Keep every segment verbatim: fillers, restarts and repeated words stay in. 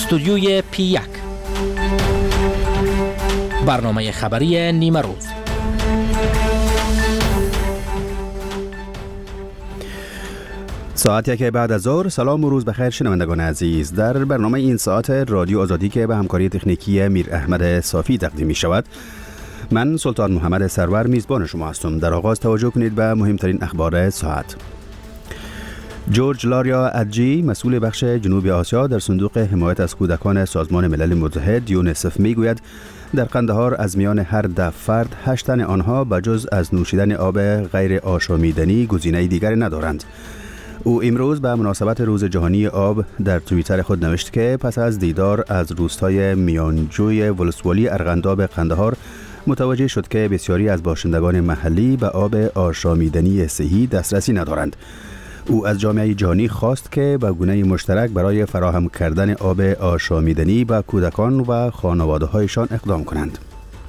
استودیوی پی یک، برنامه خبری نیمه روز. ساعت یک بعد از ظهر. سلام و روز بخیر شنوندگان عزیز. در برنامه این ساعت رادیو آزادی که به همکاری تکنیکی میر احمد صافی تقدیم می شود، من سلطان محمد سرور میزبان شما هستم. در آغاز توجه کنید به مهمترین اخبار ساعت. جورج لاریا ادجی، مسئول بخش جنوب آسیا در صندوق حمایت از کودکان سازمان ملل متحد یونیسف میگوید در قندهار از میان هر ده فرد هشت تن آنها بجز از نوشیدن آب غیر آشامیدنی گزینه دیگری ندارند. او امروز به مناسبت روز جهانی آب در توییتر خود نوشت که پس از دیدار از روستای میانجوی ولسوالی ارغنداب قندهار متوجه شد که بسیاری از باشندگان محلی به آب آشامیدنی صحی دسترسی ندارند. او از جامعه جهانی خواست که به گونه مشترک برای فراهم کردن آب آشامیدنی به کودکان و خانواده‌هایشان اقدام کنند.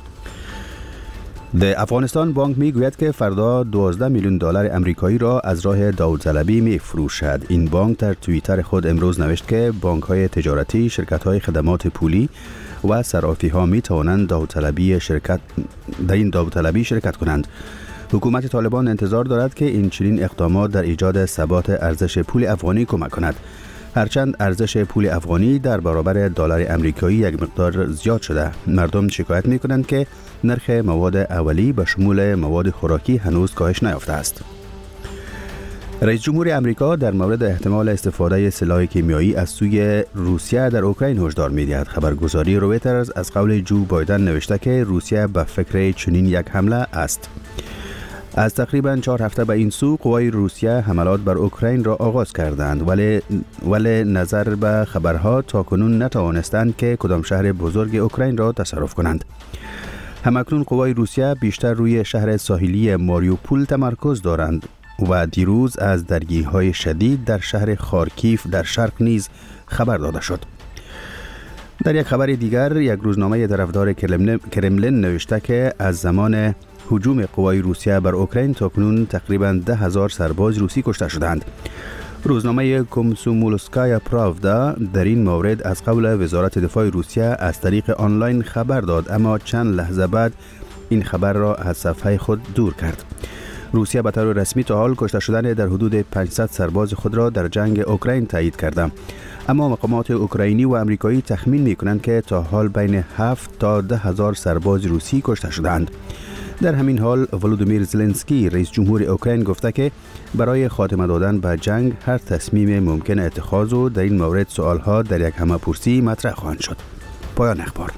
در افغانستان بانک می گوید که فردا دوازده میلیون دلار امریکایی را از راه داوطلبی می فروشد. این بانک در توییتر خود امروز نوشت که بانک های تجارتی، شرکت های خدمات پولی و صرافی ها می توانند داوطلبی شرکت در این داوطلبی شرکت کنند. حکومت طالبان انتظار دارد که این چنین اقدامات در ایجاد ثبات ارزش پول افغانی کمک کند. هرچند ارزش پول افغانی در برابر دلار امریکایی یک مقدار زیاد شده، مردم شکایت می کنند که نرخ مواد اولیه به شمول مواد خوراکی هنوز کاهش نیافته است. رئیس جمهور امریکا در مورد احتمال استفاده سلاح کیمیایی از سوی روسیه در اوکراین هشدار می‌دهد. خبرگزاری رویترز از قول جو بایدن نوشته که روسیه به فکر چنین یک حمله است. از تقریباً چهار هفته به این سو قوای روسیه حملات بر اوکراین را آغاز کردند، ولی ولی نظر به خبرها تاکنون نتوانستند که کدام شهر بزرگ اوکراین را تصرف کنند. همکنون قوای روسیه بیشتر روی شهر ساحلی ماریوپول تمرکز دارند و دیروز از درگیری‌های شدید در شهر خارکیف در شرق نیز خبر داده شد. در یک خبر دیگر، یک روزنامه طرفدار کرملین نوشته که از زمان هجوم قوای روسیه بر اوکراین تاکنون تقریباً ده هزار سرباز روسی کشته شدند. روزنامه کومسومولسکایا پراودا در این مورد از قول وزارت دفاع روسیه از طریق آنلاین خبر داد، اما چند لحظه بعد این خبر را از صفحه خود دور کرد. روسیه به طور رسمی تا حال کشته شدن در حدود پانصد سرباز خود را در جنگ اوکراین تایید کرده، اما مقامات اوکراینی و امریکایی تخمین می‌کنند که تا حال بین هفت تا ده هزار سرباز روسی کشته شدند. در همین حال ولودیمیر زلنسکی رئیس جمهور اوکراین گفته که برای خاتمه دادن به جنگ هر تصمیم ممکن اتخاذ و در این مورد سوالها در یک همه‌پرسی مطرح خواهند شد. پایان اخبار.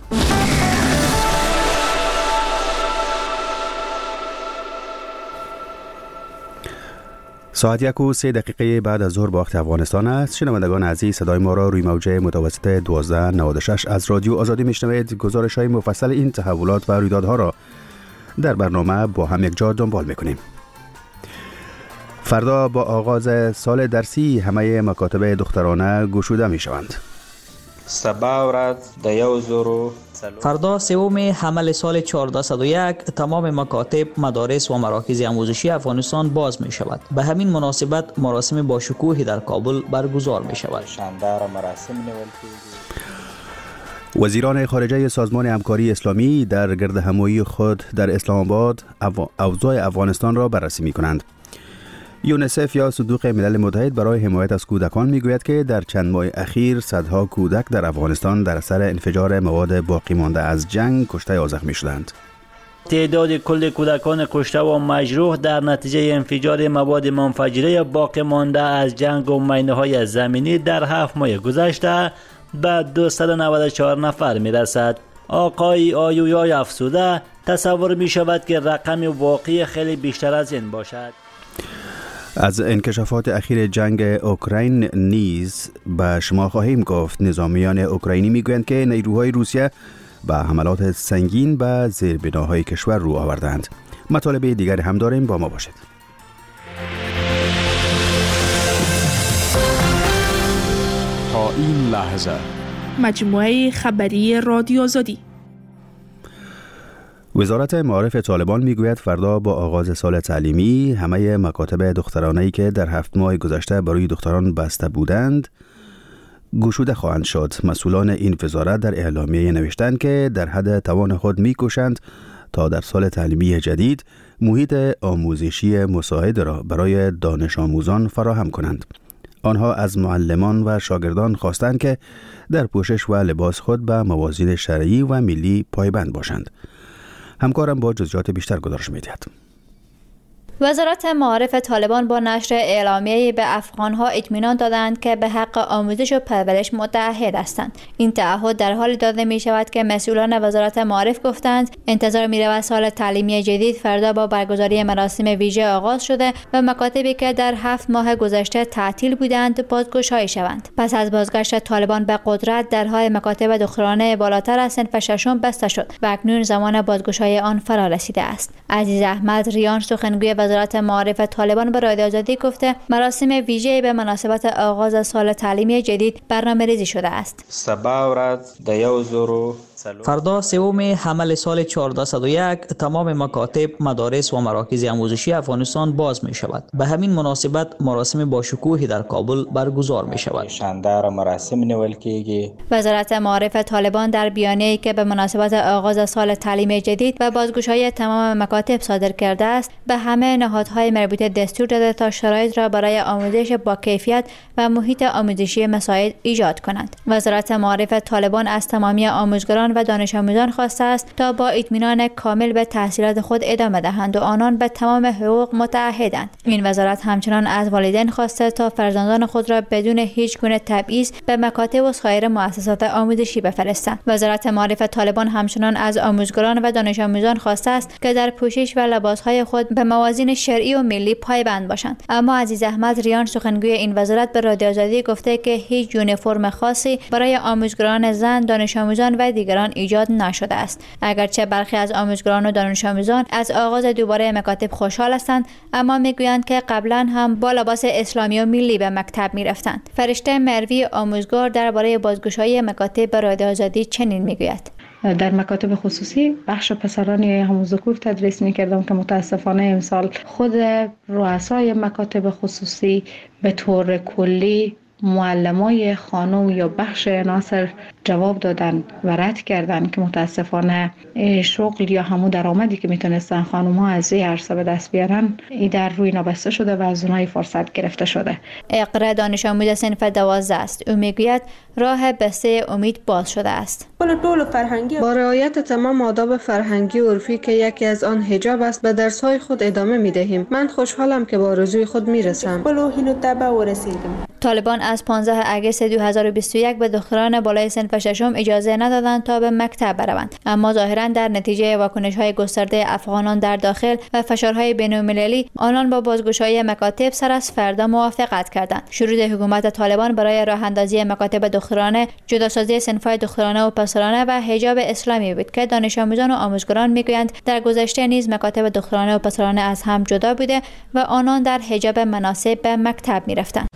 ساعت یک و سه دقیقه بعد از ظهر به وقت افغانستان است. شنوندگان عزیز، صدای ما را روی موج متوسط دوازده نود و شش از رادیو آزادی میشنوید. گزارش های مفصل این تحولات و رویدادها را در برنامه با هم یک جا دنبال میکنیم. فردا با آغاز سال درسی همه مکاتب دخترانه گشوده میشوند. سبا ورځ د یو زرو فردا سوم حمل سال چهارده صد و یک تمام مکاتب، مدارس و مراکز آموزشی افغانستان باز می شود. به همین مناسبت مراسم با شکوهی در کابل برگزار می شود. شاندار مراسم نیول کیږي. وزیران خارجه سازمان همکاری اسلامی در گرد همایی خود در اسلام آباد اوضاع افغانستان را بررسی می کنند. یونیسف یا صندوق ملل متحد برای حمایت از کودکان میگوید که در چند ماه اخیر صدها کودک در افغانستان در اثر انفجار مواد باقی مانده از جنگ کشته یا زخمی شدند. تعداد کل کودکان کشته و مجروح در نتیجه انفجار مواد منفجره باقی مانده از جنگ و مینه‌های زمینی در هفت ماه گذشته به دویست و نود و چهار نفر میرسد. آقای آیویای افسوده تصور می شود که رقم واقعی خیلی بیشتر از این باشد. از انکشافات اخیر جنگ اوکراین نیز به شما خواهیم گفت. نظامیان اوکراینی میگویند که نیروهای روسیه به حملات سنگین به زیربناهای کشور رو آوردند. مطالب دیگر هم داریم، با ما باشید. تا این لحظه مجموعه خبری رادیو آزادی. وزارت معارف طالبان میگوید فردا با آغاز سال تعلیمی همه مکاتب دخترانه‌ای که در هفت ماه گذشته برای دختران بسته بودند گشوده خواهند شد. مسئولان این وزارت در اعلامیه نوشتند که در حد توان خود می‌کوشند تا در سال تعلیمی جدید محیط آموزشی مساعد را برای دانش آموزان فراهم کنند. آنها از معلمان و شاگردان خواستند که در پوشش و لباس خود به موازین شرعی و ملی پایبند باشند. همکارم با جزئیات بیشتر گزارش می‌دهد. وزارت معارف طالبان با نشر اعلامیه‌ای به افغان‌ها اطمینان دادند که به حق آموزش و پرورش متعهد هستند. این تعهد در حالی داده می شود که مسئولان وزارت معارف گفتند انتظار می رود سال تعلیمی جدید فردا با برگزاری مراسم ویژه آغاز شده و مکاتبی که در هفت ماه گذشته تعطیل بودند بازگشایی شوند. پس از بازگشت طالبان به قدرت درهای مکاتب دخترانه بالاتر از صنف ششم بسته شد و اکنون زمان بازگشایی آن فرا رسیده است. عزیز احمد ریان سخنگوی وزارت معارف طالبان به رادیو آزادی گفته مراسم ویژه به مناسبت آغاز سال تعلیمی جدید برنامه‌ریزی شده است. سبا ورځ د یو زرو فردا سوم حمل سال چهارصد و یک تمام مکاتب، مدارس و مراکز آموزشی افغانستان باز می شود. به همین مناسبت مراسم با شکوهی در کابل برگزار می شود. شاندار مراسم نیول کیږي. وزارت معارف طالبان در بیانیه‌ای که به مناسبت آغاز سال تعلیمی جدید و بازگشایی تمام مکاتب صادر کرده است، به همه نهادهای مربوطه دستور داده تا شرایط را برای آموزش با کیفیت و محیط آموزشی مساعد ایجاد کنند. وزارت معارف طالبان از تمامی آموزگاران و دانش آموزان خواسته است تا با اطمینان کامل به تحصیلات خود ادامه دهند و آنان به تمام حقوق متعهدند. این وزارت همچنان از والدین خواسته تا فرزندان خود را بدون هیچ گونه تبعیض به مکاتب و سایر مؤسسات آموزشی بفرستند. وزارت معارف طالبان همچنان از آموزگاران و دانش آموزان خواسته است که در پوشش و لباسهای خود به موازین شرعی و ملی پایبند باشند. اما عزیز احمد ریان سخنگوی این وزارت به رادیو آزادی گفته که هیچ یونیفرم خاصی برای آموزگاران زن، دانش آموزان و دیگران ایجاد نشده است. اگرچه برخی از آموزگاران و دانش آموزان از آغاز دوباره مکاتب خوشحال هستند، اما میگویند که قبلا هم با لباس اسلامی و ملی به مکتب میرفتند. فرشته مروی آموزگار درباره بازگشایی مکاتب به رادیو آزادی چنین میگوید: در مکاتب خصوصی بخش پسرانی همون ذکور تدریس میکردم که متاسفانه امسال خود رؤسای مکاتب خصوصی به طور کلی معلمای خانم یا بخش ناصر جواب دادن و رد کردن که متاسفانه شغل یا همون درآمدی که میتونستن خانم ها از این عرصه به دست بیارن ای در روی نابسته شده و از اونهای فرصت گرفته شده. اقرا دانش آموز صنف دوازده است. او میگوید راه بسته امید باز شده است. با رعایت تمام آداب فرهنگی و عرفی که یکی از آن حجاب است به درس‌های خود ادامه می‌دهیم. من خوشحالم که با آرزوی خود میرسم. طالبان از پانزده آگوست دو هزار و بیست و یک به دختران بالای صنف ششم اجازه ندادند تا به مکتب بروند، اما ظاهراً در نتیجه واکنش‌های گسترده افغانان در داخل و فشارهای بین‌المللی آنان با بازگشایی مکاتب سر از فردا موافقت کردند. شروط حکومت طالبان برای راه اندازی مکاتب دخترانه، جداسازی صنف‌های دخترانه و پسرانه و حجاب اسلامی بود که دانش آموزان و آموزگاران میگویند در گذشته نیز مکاتب دخترانه و پسرانه از هم جدا بوده و آنان در حجاب مناسب به مکتب می‌رفتند.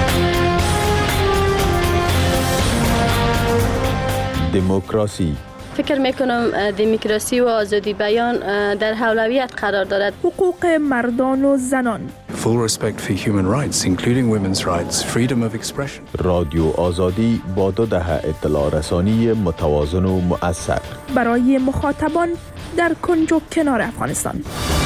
دموکراسی. فکر میکنم دموکراسی و آزادی بیان در اولویت قرار دارد. حقوق مردان و زنان. Full respect for human rights, including women's rights, freedom of expression. رادیو آزادی با دو دهه اطلاع رسانی متوازن و مؤثر برای مخاطبان در کنج و کنار افغانستان.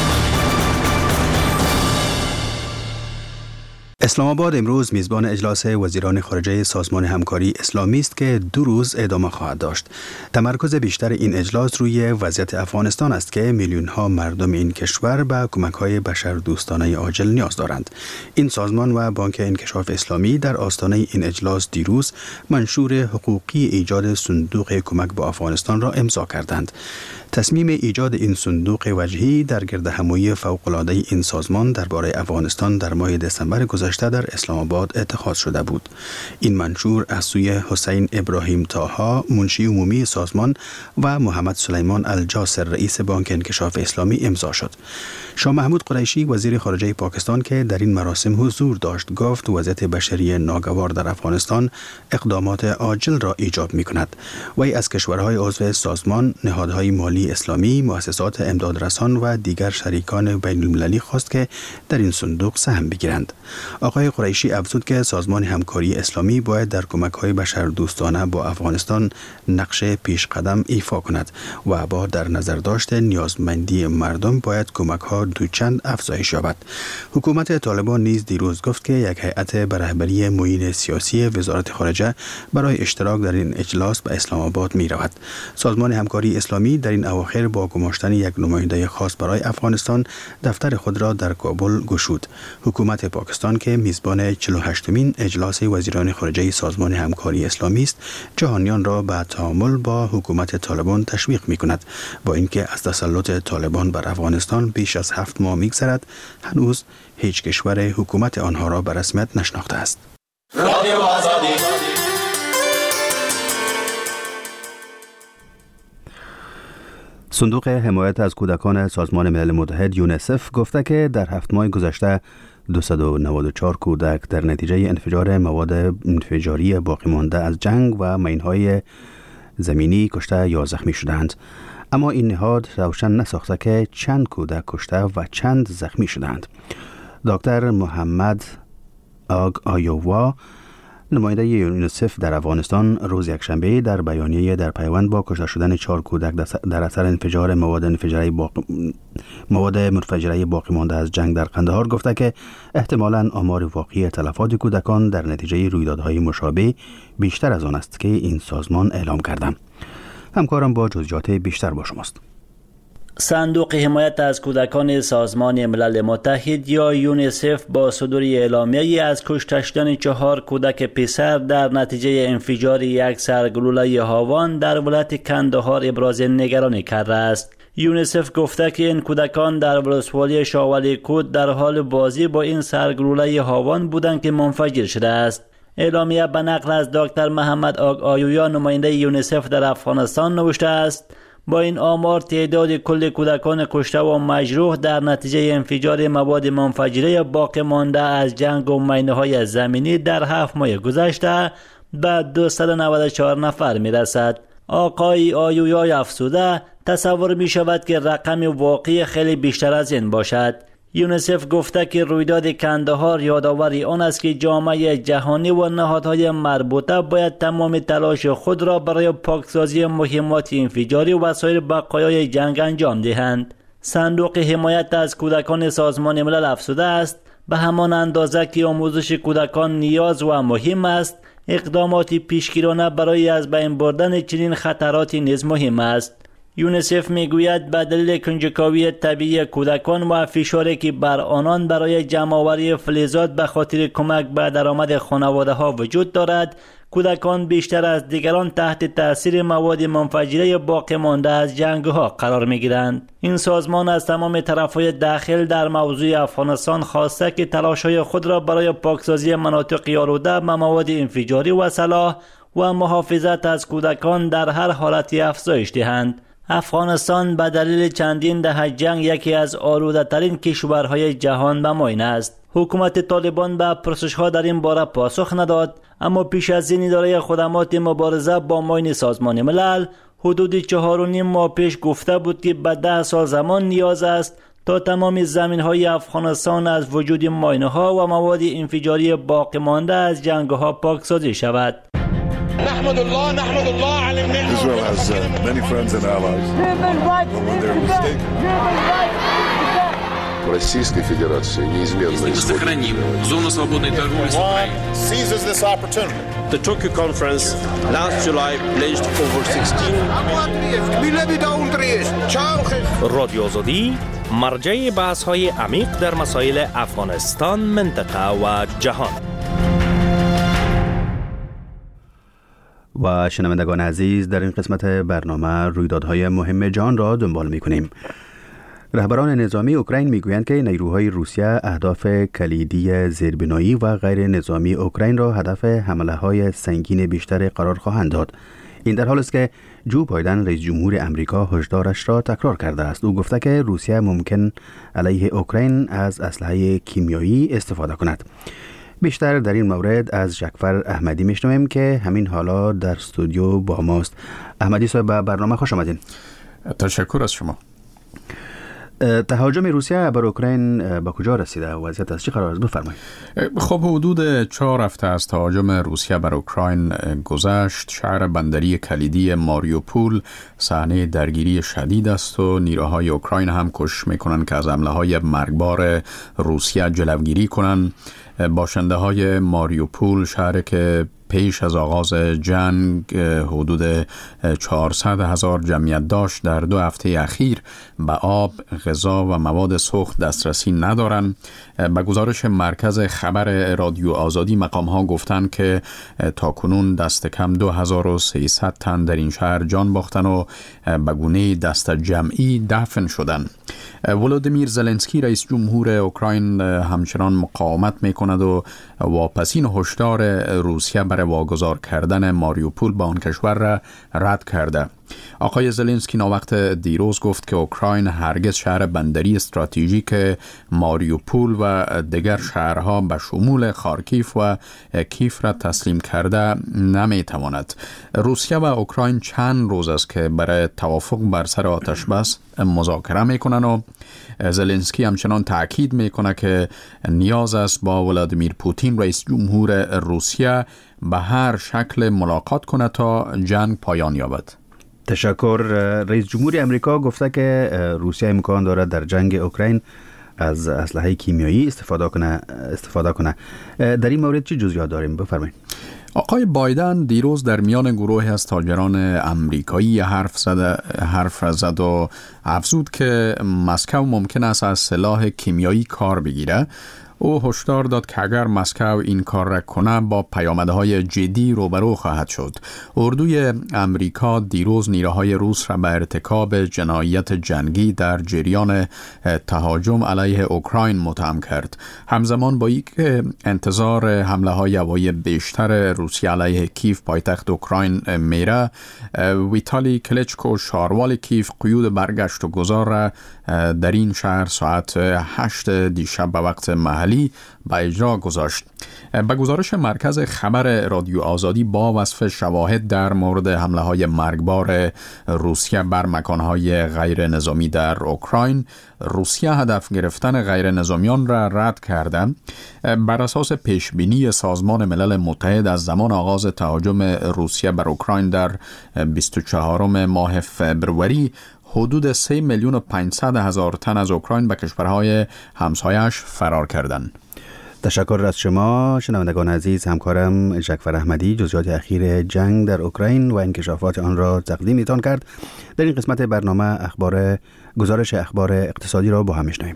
اسلام آباد امروز میزبان اجلاس وزیران خارجه سازمان همکاری اسلامی است که دو روز ادامه خواهد داشت. تمرکز بیشتر این اجلاس روی وضعیت افغانستان است که میلیون ها مردم این کشور به کمک های بشردوستانه عاجل نیاز دارند. این سازمان و بانک انکشاف اسلامی در آستانه این اجلاس دیروز منشور حقوقی ایجاد صندوق کمک به افغانستان را امضا کردند. تصمیم ایجاد این صندوق وجهی در گردهمایی فوق‌العاده این سازمان درباره افغانستان در ماه دسامبر گذشته در اسلام آباد اتخاذ شده بود. این منشور از سوی حسین ابراهیم طاها منشی عمومی سازمان و محمد سلیمان الجاسر رئیس بانک انکشاف اسلامی امضا شد. شاه محمود قریشی وزیر خارجه پاکستان که در این مراسم حضور داشت گفت وضعیت بشری ناگوار در افغانستان اقدامات عاجل را ایجاب می‌کند. وی از کشورهای عضو سازمان، نهادهای مالی اسلامی، مؤسسات امدادرسان و دیگر شریکان بین المللی خواست که در این صندوق سهم بگیرند. آقای قریشی افزود که سازمان همکاری اسلامی باید در کمک‌های بشردوستانه با افغانستان نقش پیش قدم ایفا کند و با در نظر داشت نیازمندی مردم باید کمک‌ها دوچند افزایش یابد. حکومت طالبان نیز دیروز گفت که یک هیئت به رهبری معین سیاسی وزارت خارجه برای اشتراک در این اجلاس به اسلام آباد می رود. سازمان همکاری اسلامی در این اواخر با گماشتن یک نماینده خاص برای افغانستان دفتر خود را در کابل گشود. حکومت پاکستان که میزبان چهل و هشتمین اجلاس وزیران خارجه سازمان همکاری اسلامی است، جهانیان را به تعامل با حکومت طالبان تشویق می کند. با اینکه از تسلط طالبان بر افغانستان بیش از هفت ماه می‌گذرد، هنوز هیچ کشور حکومت آنها را به رسمیت نشناخته است. صندوق حمایت از کودکان سازمان ملل متحد یونیسف گفته که در هفت ماه گذشته دویست و نود و چهار کودک در نتیجه انفجار مواد انفجاری باقی مانده از جنگ و مین‌های زمینی کشته یا زخمی شدند. اما این نهاد روشن نساخته که چند کودک کشته و چند زخمی شدند. دکتر محمد آگ آیووا، نماینده یونیسف در افغانستان، روز یکشنبه در بیانیه در پیوند با کشته شدن چهار کودک در اثر انفجار مواد انفجاری باقی مواد منفجره باقی مانده از جنگ در قندهار گفته که احتمالاً آمار واقعی تلفات کودکان در نتیجه رویدادهای مشابه بیشتر از آن است که این سازمان اعلام کرده. همکارم با جزئیات بیشتر با شماست. صندوق حمایت از کودکان سازمان ملل متحد یا یونیسف با صدور اعلامیه‌ای از کشته شدن چهار کودک پسر در نتیجه انفجار یک سرگلوله هاوان در ولایت کندهار ابراز نگرانی کرده است. یونیسف گفته که این کودکان در ولسوالی شاولی کود در حال بازی با این سرگلوله هاوان بودند که منفجر شده است. اعلامیه به نقل از دکتر محمد آگ آیویا، نماینده یونیسف در افغانستان، نوشته است: با این آمار تعداد کل کودکان کشته و مجروح در نتیجه انفجار مواد منفجره باقی مانده از جنگ و مینه‌های زمینی در هفت ماه گذشته به دویست و نود و چهار نفر می رسد. آقای آیویا افزوده تصور می شود که رقم واقعی خیلی بیشتر از این باشد. یونیسف گفته که رویداد کندهار یادآوری آن است که جامعه جهانی و نهادهای مربوطه باید تمام تلاش خود را برای پاکسازی مهمات انفجاری و سایر بقایای جنگ انجام دهند. صندوق حمایت از کودکان سازمان ملل افزوده است به همان اندازه که آموزش کودکان نیاز و مهم است، اقدامات پیشگیرانه برای از بین بردن چنین خطراتی نیز مهم است. یونیسف میگوید به دلیل کنجکاوی طبیعی کودکان و فشاری که بر آنان برای جمع‌آوری فلزات به خاطر کمک به درآمد خانواده ها وجود دارد، کودکان بیشتر از دیگران تحت تاثیر مواد منفجره باقی مانده از جنگ ها قرار می گیرند. این سازمان از تمام طرفهای داخل در موضوع افغانستان خواسته که تلاش‌های خود را برای پاکسازی مناطق آلوده به مواد انفجاری و سلاح و محافظت از کودکان در هر حالتی افزایش دهند. افغانستان به دلیل چندین دهه جنگ یکی از آلوده ترین کشورهای جهان به معین است. حکومت طالبان به پرسش‌ها در این باره پاسخ نداد، اما پیش از این اداره خدمات مبارزه با معین سازمان ملل حدود چهار و نیم ماه پیش گفته بود که به ده سال زمان نیاز است تا تمام زمین‌های افغانستان از وجود ماینه‌ها و مواد انفجاری باقی مانده از جنگ‌ها پاکسازی شود. نحمد الله نحمد الله على النعمة. Israel has uh, many friends and allies. When they're mistaken. Российской Федерации неизменно сохраним зону свободной торговли с Украиной. Seizes this opportunity. The Tokyo conference last July pledged over sixteen. رادیو آزادی مرجع بحث‌های عمیق در مسائل افغانستان، منطقه و جهان. و شنوندگان عزیز، در این قسمت برنامه رویدادهای مهم جهان را دنبال می‌کنیم. رهبران نظامی اوکراین میگویند که نیروهای روسیه اهداف کلیدی زیربنایی و غیر نظامی اوکراین را هدف حمله‌های سنگین بیشتر قرار خواهند داد. این در حالی است که جو بایدن رئیس جمهور امریکا هشدارش را تکرار کرده است. او گفته که روسیه ممکن علیه اوکراین از اسلحه کیمیایی استفاده کند. بیشتر در این مورد از جعفر احمدی میشنویم که همین حالا در استودیو با ماست. احمدی صاحب، به برنامه خوش آمدین. تشکر از شما. تهاجم روسیه بر اوکراین به کجا رسیده؟ وضعیت از چه قرار است؟ بفرمایید. خب حدود چهار هفته از تهاجم روسیه بر اوکراین گذشت. شهر بندری کلیدی ماریوپول صحنه درگیری شدید است و نیروهای اوکراین هم کوشش میکنند که از حمله‌های مرگبار روسیه جلوگیری کنند. باشنده های ماریوپول، شهر که پیش از آغاز جنگ حدود چهارصد هزار جمعیت داشت، در دو هفته اخیر به آب، غذا و مواد سوخت دسترسی ندارند. به گزارش مرکز خبر رادیو آزادی، مقام ها گفتند که تاکنون دست کم دو هزار و سیصد تن در این شهر جان باختن و به گونه دست جمعی دفن شدند. ولودیمیر زلنسکی رئیس جمهور اوکراین همچنان مقاومت میکند و واپسین هشدار روسیه برای واگذار کردن ماریوپول به آن کشور را رد کرده. آقای زلنسکی ناوقت دیروز گفت که اوکراین هرگز شهر بندری استراتژیک ماریوپول و دیگر شهرها به شمول خارکیف و کیف را تسلیم کرده نمیتواند. روسیه و اوکراین چند روز است که برای توافق بر سر آتش بس مذاکره میکنن و زلنسکی همچنان تاکید میکنه که نیاز است با ولادیمیر پوتین رئیس جمهور روسیه به هر شکل ملاقات کنه تا جنگ پایان یابد. تشکر. رئیس جمهور امریکا گفته که روسیه امکان دارد در جنگ اوکراین از اسلحه کیمیایی استفاده کنه استفاده کنه در این مورد چه جزئیات داریم؟ بفرمایید. آقای بایدن دیروز در میان گروهی از تاجران امریکایی حرف زد حرف زد و افزود که مسکو ممکن است از سلاح کیمیایی کار بگیره. او هشدار داد که اگر مسکو این کار را کنه با پیامدهای جدی روبرو خواهد شد. اردوی امریکا دیروز نیروهای روس را به ارتکاب جنایت جنگی در جریان تهاجم علیه اوکراین متهم کرد. همزمان با اینکه انتظار حمله های هوایی بیشتر روسیه علیه کیف پایتخت اوکراین میره، ویتالی کلچکو شاروال کیف قیود برگشت و گذار را در این شهر ساعت هشت دیشب به وقت محلی به اجرا گذاشت. به گزارش مرکز خبر رادیو آزادی، با وصف شواهد در مورد حمله های مرگبار روسیه بر مکانهای غیر نظامی در اوکراین، روسیه هدف گرفتن غیر نظامیان را رد کرده. بر اساس پیشبینی سازمان ملل متحد از زمان آغاز تهاجم روسیه بر اوکراین در بیست و چهارم ماه فبروری، حدود سه میلیون و پانصد هزار تن از اوکراین به کشورهای همسایش فرار کردند. تشکر از شما شنوندگان عزیز. همکارم جعفر احمدی جزئیات اخیر جنگ در اوکراین و انکشافات آن را تقدیمتان کرد. در این قسمت برنامه اخبار گزارش اخبار اقتصادی را با هم میشنویم.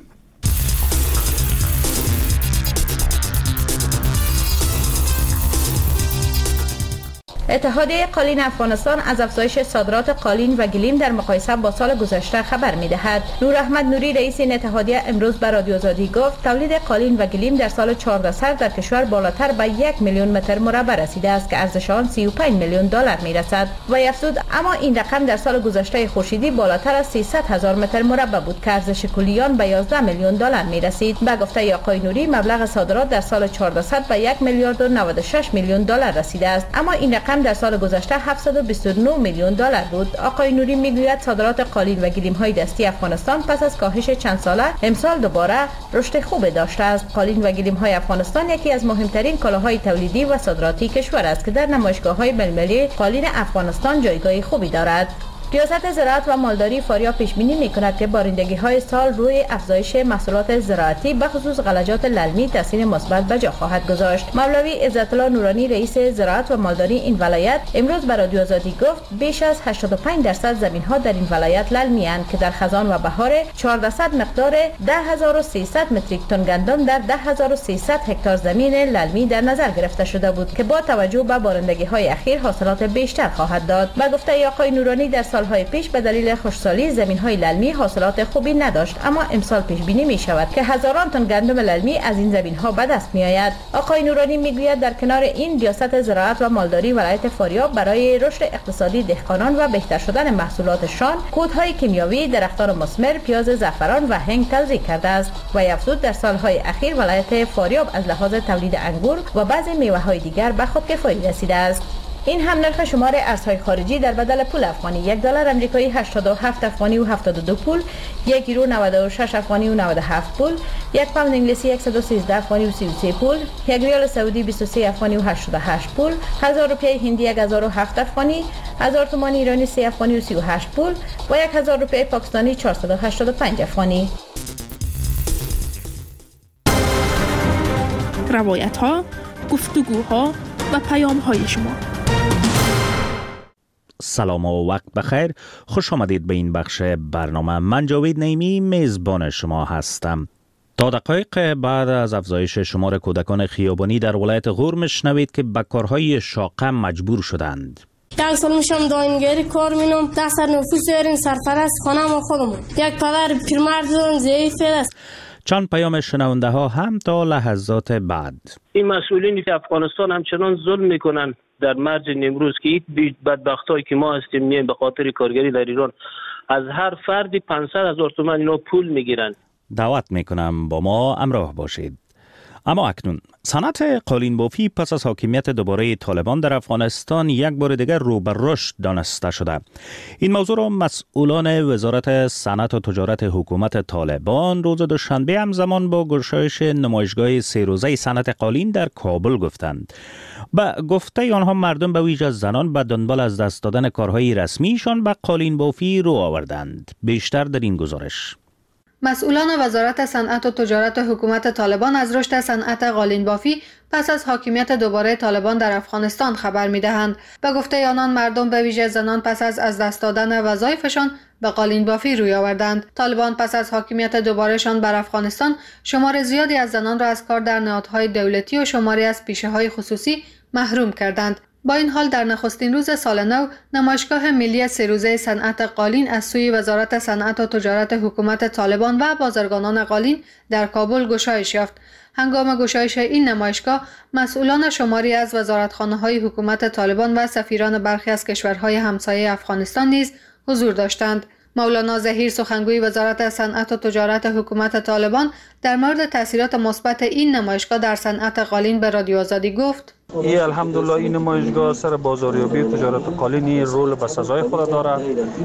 اتحادیه قالین افغانستان از افزایش صادرات قالین و گلیم در مقایسه با سال گذشته خبر می‌دهد. نور احمد نوری رئیس این اتحادیه امروز به رادیو آزادی گفت تولید قالین و گلیم در سال چهارده سال در کشور بالاتر به یک میلیون متر مربع رسیده است که ارزش آن سی و پنج میلیون دلار میرسد و افزود اما این رقم در سال گذشته خورشیدی بالاتر از سیصد هزار متر مربع بود که ارزش کلی آن به یازده میلیون دلار میرسید. به گفته آقای نوری مبلغ صادرات در سال چهارده سال به یک میلیارد و نود و شش میلیون دلار رسیده است، اما این رقم در سال گذشته هفتصد و بیست و نه میلیون دلار بود. آقای نوری میگوید صادرات قالین و گلیم های دستی افغانستان پس از کاهش چند ساله امسال دوباره رشد خوب داشته است. قالین و گلیم های افغانستان یکی از مهمترین کالاهای تولیدی و صادراتی کشور است که در نمایشگاه های بین‌المللی قالین افغانستان جایگاه خوبی دارد. ریاست زراعت و مالداری فاریاب پیش بینی می‌کند که بارندگی های سال روی افزایش محصولات زراعتی به خصوص غلجات للمی تاثیر مثبت به جا خواهد گذاشت. مولوی عزت الله نورانی رئیس زراعت و مالداری این ولایت امروز به رادیو آزادی گفت بیش از هشتاد و پنج درصد زمین‌ها در این ولایت للمی اند که در خزان و بهار چهارصد مقدار ده هزار و سیصد متریک تن گندم در ده هزار و سیصد هکتار زمین للمی در نظر گرفته شده بود که با توجه به بارندگی های اخیر حاصلات بیشتر خواهد داد. به گفته آقای نورانی در سالهای پیش به دلیل خشکسالی زمین‌های للمی حاصلات خوبی نداشت، اما امسال پیش بینی می شود که هزاران تن گندم للمی از این زمین‌ها به دست می آید. آقای نورانی میگوید در کنار این ریاست زراعت و مالداری ولایت فاریاب برای رشد اقتصادی دهقانان و بهتر شدن محصولاتشان کودهای کیمیاوی، درختان مثمر، پیاز زعفران و هنگ توزیع کرده است و افزود در سالهای اخیر ولایت فاریاب از لحاظ تولید انگور و بعضی میوه‌های دیگر به خودکفایی رسیده است. این هم نرخ شمار ارزهای خارجی در بدل پول افغانی: یک دلار آمریکایی هشتاد و هفت افغانی و هفتاد و دو پول، یک یورو نود و شش افغانی و نود و هفت پول، یک پوند انگلیسی صد و سیزده افغانی و سی و سه پول، یک ریال سعودی بیست و سه افغانی و هشتاد و هشت پول، هزار روپیه هندی هزار و هفت افغانی، هزار تومان ایرانی سه افغانی و سی و هشت پول و یک هزار روپیه پاکستانی چهارصد و هشتاد و پنج افغانی. روایت ها، گفتگوها و پیام های شما. سلام و وقت بخیر. خوش آمدید به این بخش برنامه. من جاوید نعیمی میزبان شما هستم. تا دقایق بعد از افزایش شمار کودکان خیابانی در ولایت غور میشنوید که به کارهای شاقه مجبور شدند. یک سال میشم داینگری کار مینم، ده سر نفوس داریم، سرپرست خانه ما خودمون. یک پدر پیرمرد دارم، ضعیف است. چند پیام شنونده ها هم تا لحظات بعد. این مسئولین که افغانستان همچنان ظلم میکنن در مرز نیمروز که این بدبختایی که ما هستیم میایم به خاطر کارگری در ایران از هر فردی پانصد هزار تومان اینا پول میگیرن. دعوت میکنم با ما همراه باشید. اما اکنون صنعت قالین بافی پس از حاکمیت دوباره طالبان در افغانستان یک بار دیگر رو به رشد دانسته شده. این موضوع را مسئولان وزارت صنعت و تجارت حکومت طالبان روز دوشنبه همزمان با گشایش نمایشگاه سه روزه صنعت قالین در کابل گفتند. با گفته آنها مردم به ویژه زنان به دنبال از دست دادن کارهای رسمیشان به قالین بافی رو آوردند. بیشتر در این گزارش. مسئولان وزارت صنعت و تجارت حکومت طالبان از رشد صنعت قالین بافی پس از حاکمیت دوباره طالبان در افغانستان خبر می‌دهند. به گفته آنان مردم به ویژه زنان پس از از دست دادن وظایفشان به قالین بافی روی آوردند. طالبان پس از حاکمیت دوبارهشان بر افغانستان شمار زیادی از زنان را از کار در نهادهای دولتی و شماری از پیشه‌های خصوصی محروم کردند. با این حال در نخستین روز سال نو نمایشگاه ملی سه روزه صنعت قالین از سوی وزارت صنعت و تجارت حکومت طالبان و بازرگانان قالین در کابل گشایش یافت. هنگام گشایش این نمایشگاه مسئولان شماری از وزارتخانه‌های حکومت طالبان و سفیران برخی از کشورهای همسایه افغانستان نیز حضور داشتند. مولانا ظهیر سخنگوی وزارت صنعت و تجارت حکومت طالبان در مورد تاثیرات مثبت این نمایشگاه در صنعت قالین به رادیو آزادی گفت: ای الحمدلله این نمایشگاه سر بازاریابی تجارت قالینی رول به سزای خود داره.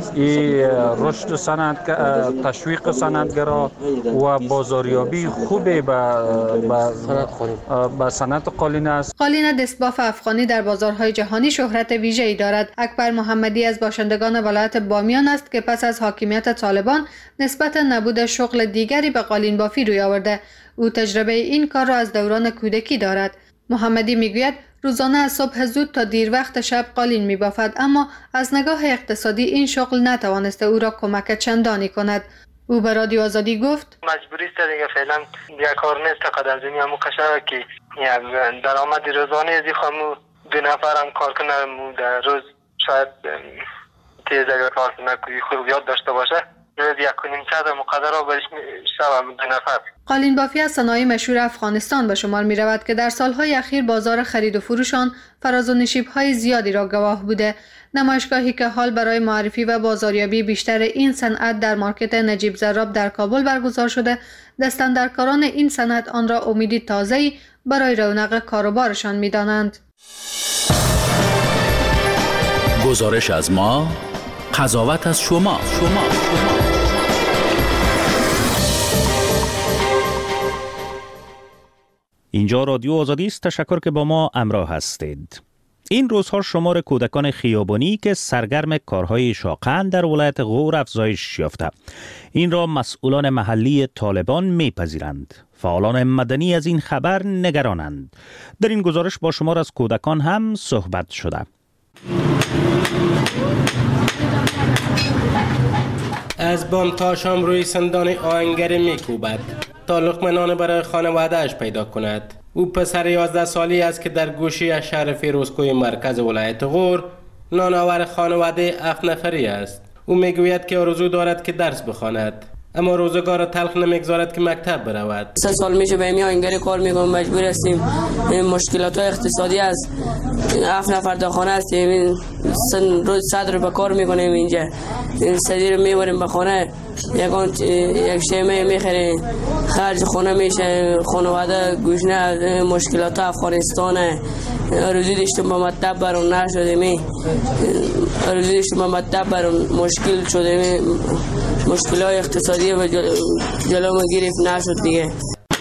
ای رشد صنعت، تشویق صنعتگرا و بازاریابی خوبی به به صنعت قالین است. قالین دستباف افغانی در بازارهای جهانی شهرت ویژه‌ای دارد. اکبر محمدی از باشندگان ولایت بامیان است که پس از حاکمیت طالبان نسبت نبود شغل دیگری به قالین بافی روی آورده. او تجربه این کار را از دوران کودکی دارد. محمدی میگوید روزانه از صبح زود تا دیر وقت شب قالین میبافد، اما از نگاه اقتصادی این شغل نتوانسته او را کمک چندانی کند. او به رادیو آزادی گفت: مجبوری است دیگه، فعلا یک کار نیست تا قدر دنیا مو کشه که درآمد روزانه از خمو دو نفرم کار کنم در روز شاید تیز اگر کار کنه خوب یاد داشته باشه روز یک کنیم چند مقدر برش شب دو نفر. قالین بافی از صنایع مشهور افغانستان به شمار می رود که در سالهای اخیر بازار خرید و فروشان فراز و نشیب‌های زیادی را گواه بوده. نمایشگاهی که حال برای معرفی و بازاریابی بیشتر این صنعت در مارکت نجیب زراب در کابل برگزار شده، دستاندرکاران این صنعت آن را امیدی تازه‌ای برای رونق کاروبارشان می دانند. گزارش از ما، قضاوت از شما. شما. اینجا رادیو آزادی است. تشکر که با ما همراه هستید. این روزها شمار کودکان خیابانی که سرگرم کارهای شاقند در ولایت غور افزایش یافته. این را مسئولان محلی طالبان میپذیرند. فعالان مدنی از این خبر نگرانند. در این گزارش با شمار از کودکان هم صحبت شده. از بام تا شام روی سندان آهنگری میکوبد تا لقمه نان برای خانواده اش پیدا کند. او پسر یازده سالی است که در گوشه از شهر فیروزکوی مرکز ولایت غور نانآور خانواده هفت نفری است. او میگوید که آرزو دارد که درس بخواند. اما روزگار تلخ نمیگذارد که مکتب برود. سه سال میشه به می آهنگری کار میکنم، مجبور هستیم. مشکلات های اقتصادی از هفت نفر در خانه هستیم، روز صد رو به کار میکنیم اینجا، صدی رو میبریم به خانه، یکان یک شیمه میخریم، خرج خونه میشه، خانواده گوشنه. مشکلات افغانستانه، روزی داشتیم به مکتب برون نشدیم، روزی داشتیم به مکتب برون مشکل شدیم، مشکل های اقتصادی و جل... جلو ما گرفت نشد دیگه.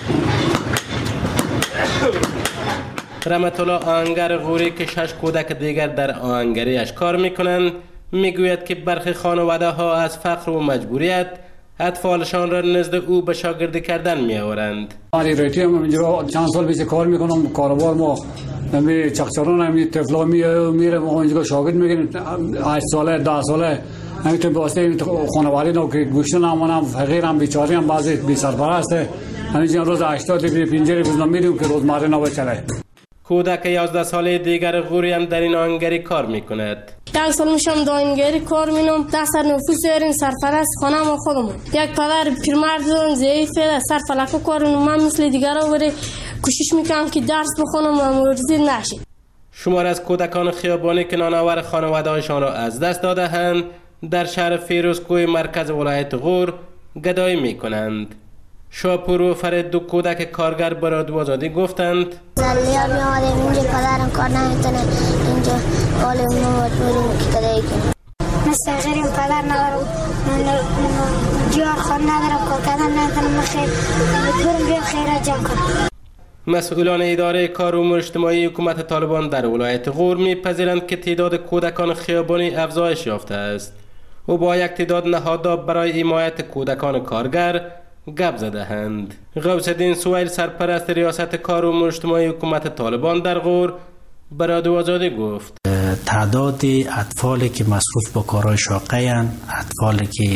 رحمت الله آهنگر غوری که شش کودک دیگر در آهنگریش کار میکنند میگوید که برخی خانواده ها از فقر و مجبوریت اطفالشان را نزد او به شاگردی کردن میآورند. من ریتی هم اینجا چند سال پیش کار میکنم، کاروبار ما نمی چخچرون هم طفلا میره ما اینجا شاگرد میگیریم، هشت ساله ده ساله همینطور واسه خانواده نو که گوشت نمونم، فقیر هم بیچاره هم بعضی بی سرپرست همینجا روز هشتاد پنجاه روز نمیریم که روزمره نباشه. کودک یازده ساله دیگر غوری هم در این آهنگری کار میکند. یک سال میشم داینگری کار مینم، دست در نفوس داریم، سرپرست خانم و خودمون. یک پدر پیرمرد دارم، ضعیفه، سرفلکو کار میکنم. من مثل دیگرها بره کوشش میکنم که درس بخونم و مورزی نشه. شمار از کودکان خیابانی که نانآور خانواده‌هایشان را از دست داده‌اند در شهر فیروزکوه مرکز ولایت غور گدایی میکنند. شاپور و فرید دو کودک کارگر به رادیو آزادی گفتند زلیار می آمدیم اینجا، پدرم کار نمیتونه اینجا، حالی ما مجبوریم که گدایی کنیم. مثل غیریم پدر ندارم، جوار خود ندارم، کار کردن ندارم، مخیر مجبورم بیا خیره جمع کنم. مسئولان اداره کار امور اجتماعی حکومت طالبان در ولایت غور میپذیرند که تعداد کودکان خیابانی افزایش یافته است و با یک تعداد نهادها برای حمایت کودکان کارگر گپ زده‌اند. غوث الدین سویل سرپرست ریاست کار امور اجتماعی حکومت طالبان در غور به رادیو آزادی گفت تعداد اطفالی که مصروف به کارهای شاقه اند، اطفالی که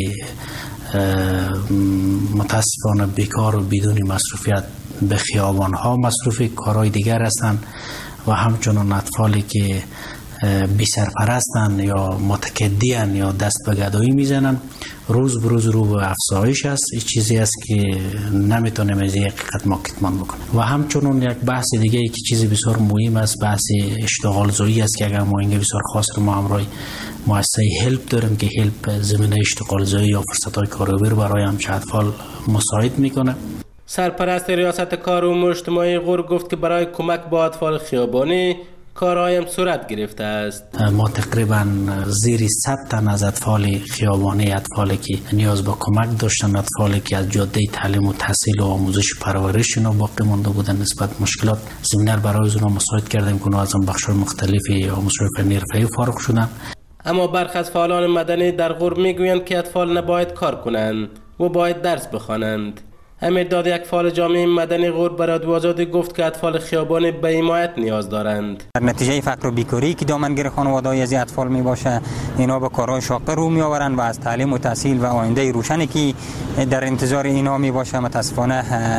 متاسفانه بیکار و بدون مصروفیت به خیابان ها مصروف کارهای دیگر هستند و همچنان اطفالی که بی سرپرستن یا متکدیان یا دست به گدایی میزنن روز بروز رو به افزایش است. این چیزی است که نمیتونیم از یک حقیقت ما کتمان بکنیم. و همچنان یک بحث دیگه ای که چیزی بسیار مهم است، بحث اشتغال زایی است که اگر ما اینجا بسیار خاص رو ما همراه مؤسسه هلپ داریم که هلپ زمینه اشتغال زایی یا فرصت های کاریابی برای همچه اطفال مساعد میکنه. سرپرست ریاست کار امور اجتماعی غور گفت که برای کمک با اطفال خیابانی کارهایم صورت گرفته است. ما تقریبا زیر صد تن از اطفال خیابانی، اطفالی که نیاز به کمک داشتن، اطفالی که از جاده تعلیم و تحصیل و آموزش و پرورش اینا باقی مانده بودن نسبت مشکلات، زمینه برای اونها مساعد کردیم که از بخش‌های مختلف آموزش فنی حرفه‌ای فارغ شدن. اما برخی از فعالان مدنی در غور میگویند که اطفال نباید کار کنند و باید درس بخوانند. امیر داد یک فعال جامعه مدنی غور به رادیو آزادی گفت که اطفال خیابانی به حمایت نیاز دارند. در نتیجه فقر و بیکاری که دامنگیر خانواده‌های از اطفال می باشه، اینا به کارهای شاقه رو می آورند و از تعلیم و تحصیل و آینده روشنی که در انتظار اینا می باشه متاسفانه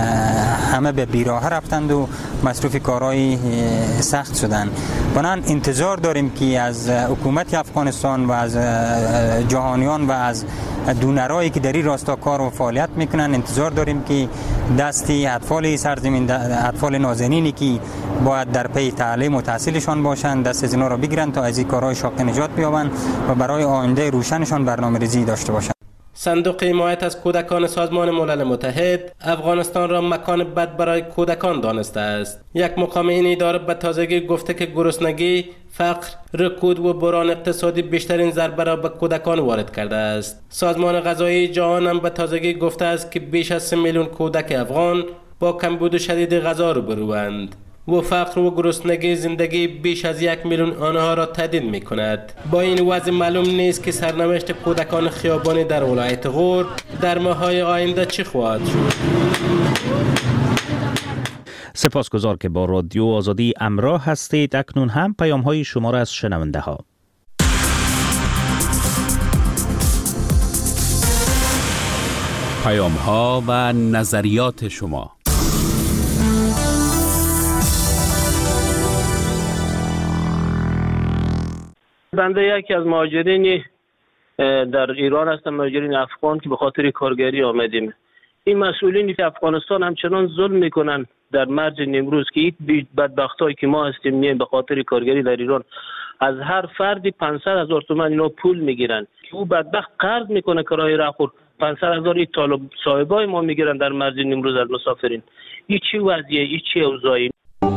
همه به بیراه رفتند و مصروف کارهای سخت شدند. بنابراین انتظار داریم که از حکومت افغانستان و از جهانیان و از دونرایی که در این راستا کار و فعالیت میکنن انتظار داریم که دستی اطفال سرزمین، اطفال نازنینی که باید در پی تعلیم و تحصیلشان باشند دست از اینا را بگیرن تا از این کارهای شاقه نجات بیابند و برای آینده روشنشان برنامه‌ریزی داشته باشند. صندوق حمایت از کودکان سازمان ملل متحد افغانستان را مکان بد برای کودکان دانسته است. یک مقام این اداره به تازگی گفته که گرسنگی، فقر، رکود و بحران اقتصادی بیشترین ضربه را به کودکان وارد کرده است. سازمان غذایی جهان هم به تازگی گفته است که بیش از سه میلیون کودک افغان با کمبود شدید غذا روبروند و فقر و گرسنگی زندگی بیش از یک میلیون آنها را تهدید می کند. با این وضع معلوم نیست که سرنوشت کودکان خیابانی در ولایت غور در ماه‌های آینده چی خواهد شد. سپاسگزار که با رادیو آزادی همراه هستید. اکنون هم پیام های شما را از شنونده ها. پیام ها و نظریات شما. بنده یکی از مهاجرین در ایران هستن، مهاجرین افغان که به خاطر کارگری آمدیم. این مسئولینی که افغانستان همچنان ظلم میکنن در مرج نیمروز که این بدبختایی که ما هستیم میایم به خاطر کارگری در ایران، از هر فردی پانصد هزار تومان اینا پول میگیرن که او بدبخت قرض میکنه کرایه راه، پانصد هزار این طالب صاحبای ما میگیرن در مرج نیمروز از مسافرین. این چی وضعیه؟ این چی اوضاعی؟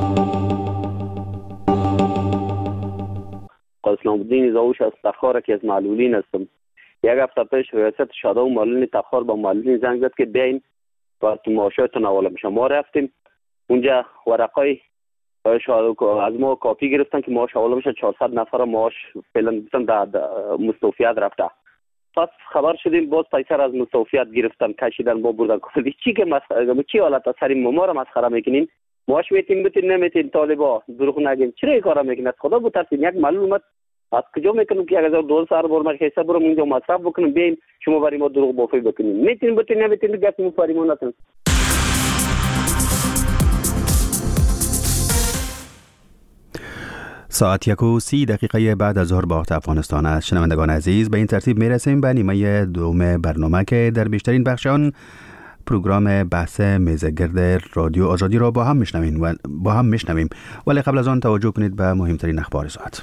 اسلام الدین زاوش از تخار که از معلولین هستم. یک هفته پیش ریاست شاده و معلولین تخار با معلولین زنگ زد که بیاین و تو معاشاتون حواله میشه. ما رفتیم اونجا، ورقای از ما کاپی گرفتن که معاش حواله میشه. چهارصد نفر معاش فعلا در مستوفیت رفته. پس خبر شدیم باز پیسر از مستوفیت گرفتن کشیدن با بردن. گفتم چی که مسخره، چی حالت سری ما را مسخره میکنین؟ معاش میتین بتین نمیتین، طالبا دروغ نگین، چرا این کارا میکنین؟ خدا بترسین. یک معلول اومد از کجا میکنم که یک هزار دو سال بر مرکز برم اونجا مصرف بکنم بیاین شما برای ما دروغ بافی بکنین. میتین بتین نمیتین گپ مو فرمون نتون. ساعت یک و سی دقیقه بعد از ظهر با وقت افغانستان است. شنوندگان عزیز، به این ترتیب میرسیم به نیمه دوم برنامه که در بیشترین بخش آن پروگرام بحث میزگرد رادیو آزادی را با هم میشنویم و با هم میشنویم ولی قبل از آن توجه کنید به مهمترین اخبار ساعت.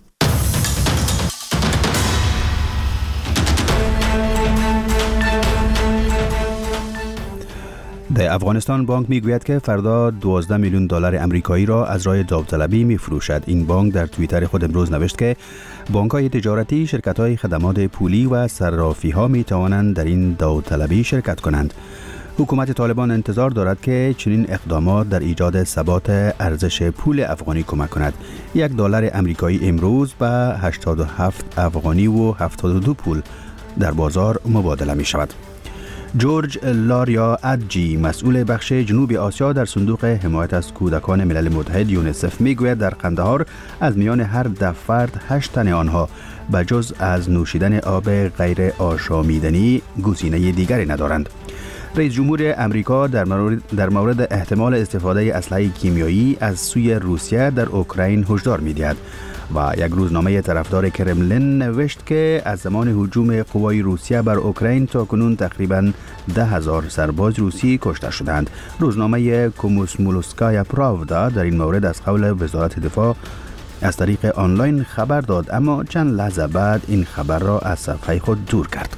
در افغانستان بانک میگوید که فردا دوازده میلیون دلار امریکایی را از راه داوطلبی میفروشد. این بانک در توییتر خود امروز نوشت که بانک‌های تجارتی، شرکت‌های خدمات پولی و صرافی‌ها می‌توانند در این داوطلبی شرکت کنند. حکومت طالبان انتظار دارد که چنین اقدامات در ایجاد ثبات ارزش پول افغانی کمک کند. یک دلار امریکایی امروز به هشتاد و هفت افغانی و هفتاد و دو پول در بازار مبادله می‌شود. جورج لاریا ادجی، مسئول بخش جنوب آسیا در صندوق حمایت از کودکان ملل متحد یونیسف میگوید در قندهار از میان هر ده فرد هشت تن آنها به جز از نوشیدن آب غیر آشامیدنی گزینه دیگری ندارند. رئیس جمهور امریکا در مورد, در مورد احتمال استفاده اسلحه کیمیایی از سوی روسیه در اوکراین هشدار می‌دهد و یک روزنامه طرفدار کرملین نوشت که از زمان هجوم قوای روسیه بر اوکراین تا کنون تقریباً ده هزار سرباز روسی کشته شدند. روزنامه کومسمولوسکایا پراودا در این مورد از قول وزارت دفاع از طریق آنلاین خبر داد، اما چند لحظه بعد این خبر را از صفحه خود دور کرد.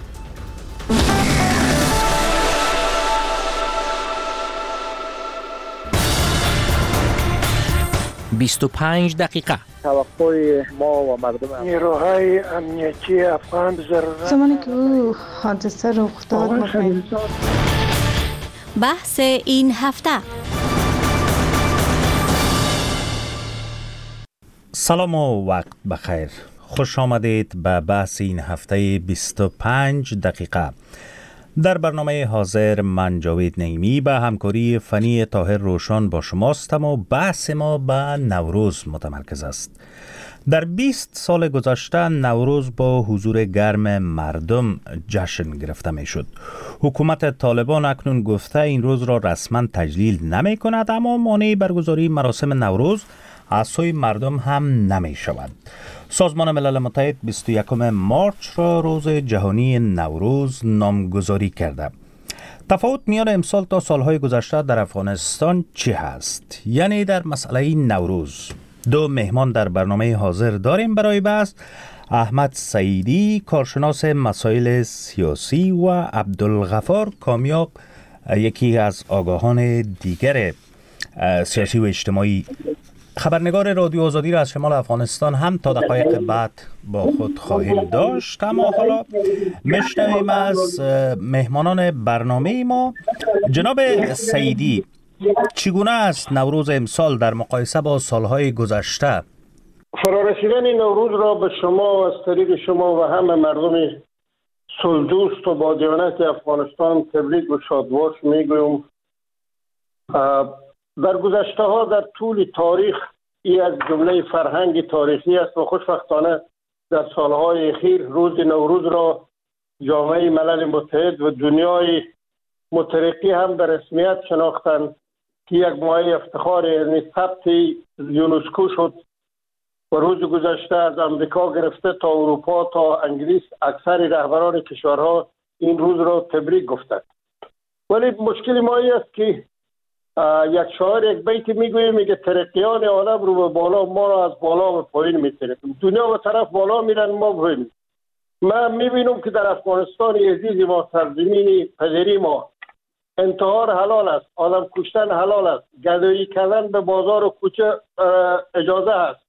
بیست و پنج دقیقه توقع ما و مردم نیروهای امنیتی افغان ضرورت زمانی که او حادثه رخ داد بحث این هفته. سلام و وقت بخیر. خوش آمدید به بحث این هفته بیست و پنج دقیقه. در برنامه حاضر من جاوید نعیمی به همکاری فنی طاهر روشن با شماستم و بحث ما به نوروز متمرکز است. در بیست سال گذشته نوروز با حضور گرم مردم جشن گرفته می شد. حکومت طالبان اکنون گفته این روز را رسما تجلیل نمی کند، اما مانع برگزاری مراسم نوروز از سوی مردم هم نمی شود. سازمان ملل متحد بیست و یکم مارچ را روز جهانی نوروز نامگذاری کرده. تفاوت میان امسال تا سالهای گذشته در افغانستان چی هست؟ یعنی در مسئله نوروز. دو مهمان در برنامه حاضر داریم برای بحث: احمد سعیدی، کارشناس مسائل سیاسی، و عبدالغفار کامیاب، یکی از آگاهان دیگر سیاسی و اجتماعی. خبرنگار رادیو آزادی را از شمال افغانستان هم تا دقایق بعد با خود خواهیم داشت. اما حالا میشنویم از مهمانان برنامه ما. جناب سعیدی، چگونه است نوروز امسال در مقایسه با سالهای گذشته؟ فرارسیدن نوروز را به شما و از طریق شما و همه مردم صلح و با دیانت افغانستان تبریک و شادباش میگویم. در گذشته ها در طول تاریخ این از جمله فرهنگ تاریخی است و خوشبختانه در سالهای اخیر روز نوروز را جامعه ملل متحد و دنیای مترقی هم در رسمیت شناختند که یک مایه افتخار، یعنی ثبت یونسکو شد و روز گذشته از امریکا گرفته تا اروپا تا انگلیس اکثر رهبران کشورها این روز را تبریک گفتند. ولی مشکل ما این است که یک شاعر یک بیتی میگوید، میگه ترقیان عالم رو به بالا، ما را از بالا به پایین میترکیم. دنیا به طرف بالا میرن، ما پایین. من میبینم که در افغانستان عزیز ما، سرزمین پدری ما، انتحار حلال است، آدم کشتن حلال است، گدایی کردن به بازار و کوچه اجازه است،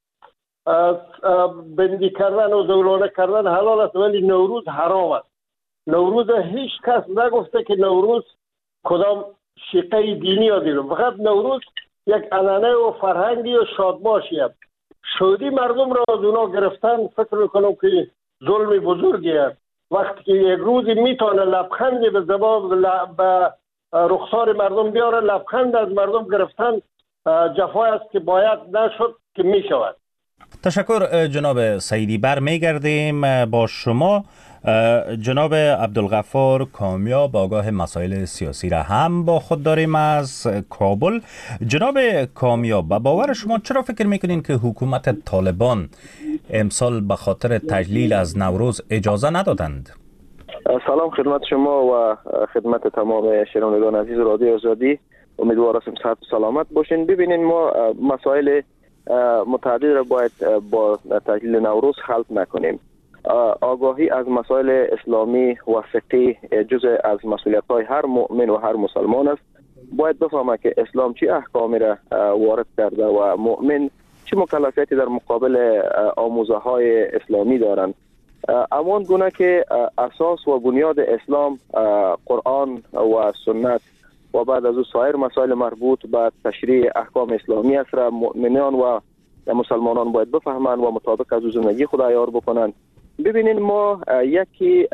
بندی کردن و زولانه کردن حلال است، ولی نوروز حرام است. نوروز هیچ کس نگفته که نوروز کدام شیقه دینی ها دیدم. فقط نوروز یک عنعنه و فرهنگی و شادباشی است. شادی مردم را از اونا گرفتن، فکر میکنم که ظلم بزرگی است. وقتی که یک روزی میتونه لبخندی به زبان به رخسار مردم بیاره، لبخند از مردم گرفتن جفای است که باید نشد که میشود. تشکر جناب سعیدی. برمیگردیم با شما. جناب عبدالغفار کامیاب، آگاه مسائل سیاسی را هم با خود داریم از کابل. جناب کامیاب، به باور شما چرا فکر میکنین که حکومت طالبان امسال به خاطر تجلیل از نوروز اجازه ندادند؟ سلام خدمت شما و خدمت تمام شنوندگان عزیز رادیو آزادی. امیدوار هستم صحت و سلامت باشین. ببینین، ما مسائل متعدد را باید با تجلیل نوروز خلط نکنیم. آگاهی از مسائل اسلامی و فقهی جزء از مسئولیت‌های هر مؤمن و هر مسلمان است. باید بفهمه که اسلام چی احکامی را وارد کرده و مؤمن چه مکلفیتی در مقابل آموزه‌های اسلامی دارند. امان گونه که اساس و بنیاد اسلام قرآن و سنت و بعد از او سایر مسائل مربوط به تشریع احکام اسلامی است را مؤمنان و مسلمانان باید بفهمند و مطابق از او زندگی خود عیار بکنند. ببینین، ما یکی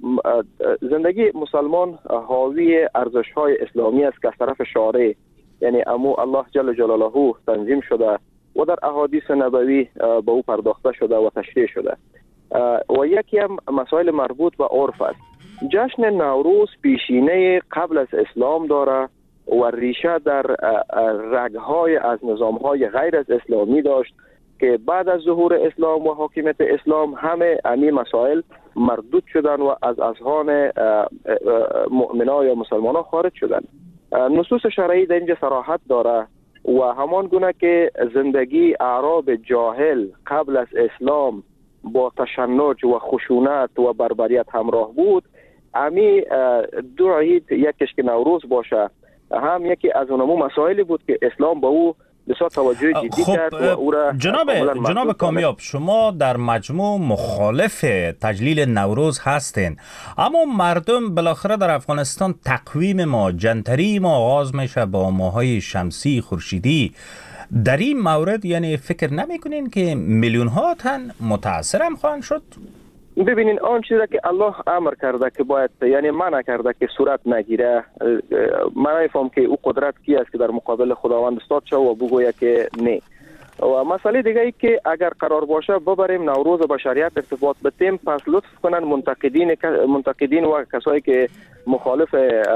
زندگی مسلمان حاوی ارزش‌های اسلامی است که از طرف شارع، یعنی امو الله جل جلاله تنظیم شده و در احادیث نبوی به او پرداخته شده و تشریع شده. و یکی هم مسائل مربوط به عرف است. جشن نوروز پیشینه قبل از اسلام داره و ریشه در رگ‌های از نظام‌های غیر از اسلامی داشت که بعد از ظهور اسلام و حاکمیت اسلام همه امی مسائل مردود شدن و از اذهان مؤمنان یا مسلمانان خارج شدن. نصوص شرعی در اینجا صراحت داره و همان گونه که زندگی اعراب جاهل قبل از اسلام با تشنج و خشونت و بربریت همراه بود، امی دو عید، یکیش که نوروز باشه، هم یکی از اونمو مسائلی بود که اسلام با او بسیار توجه جدی خب کرد و او را جناب جناب کامیاب، شما در مجموع مخالف تجلیل نوروز هستین، اما مردم بالاخره در افغانستان تقویم ما جنتری ما آغاز میشه با ماهای شمسی خورشیدی. در این مورد یعنی فکر نمیکنین که میلیون ها تن متاثر هم خواهند شد؟ ببینین، آن چیزی که الله امر کرده که باید، یعنی منع کرده که صورت نگیره، من نمیفهم که او قدرت کی است که در مقابل خداوند استاد شه و بگوید که نه. و مسئله دیگه ای که اگر قرار باشه ببریم نوروز با شریعت ارتباط بدیم، پس لطف کنن منتقدین منتقدین و کسایی که مخالف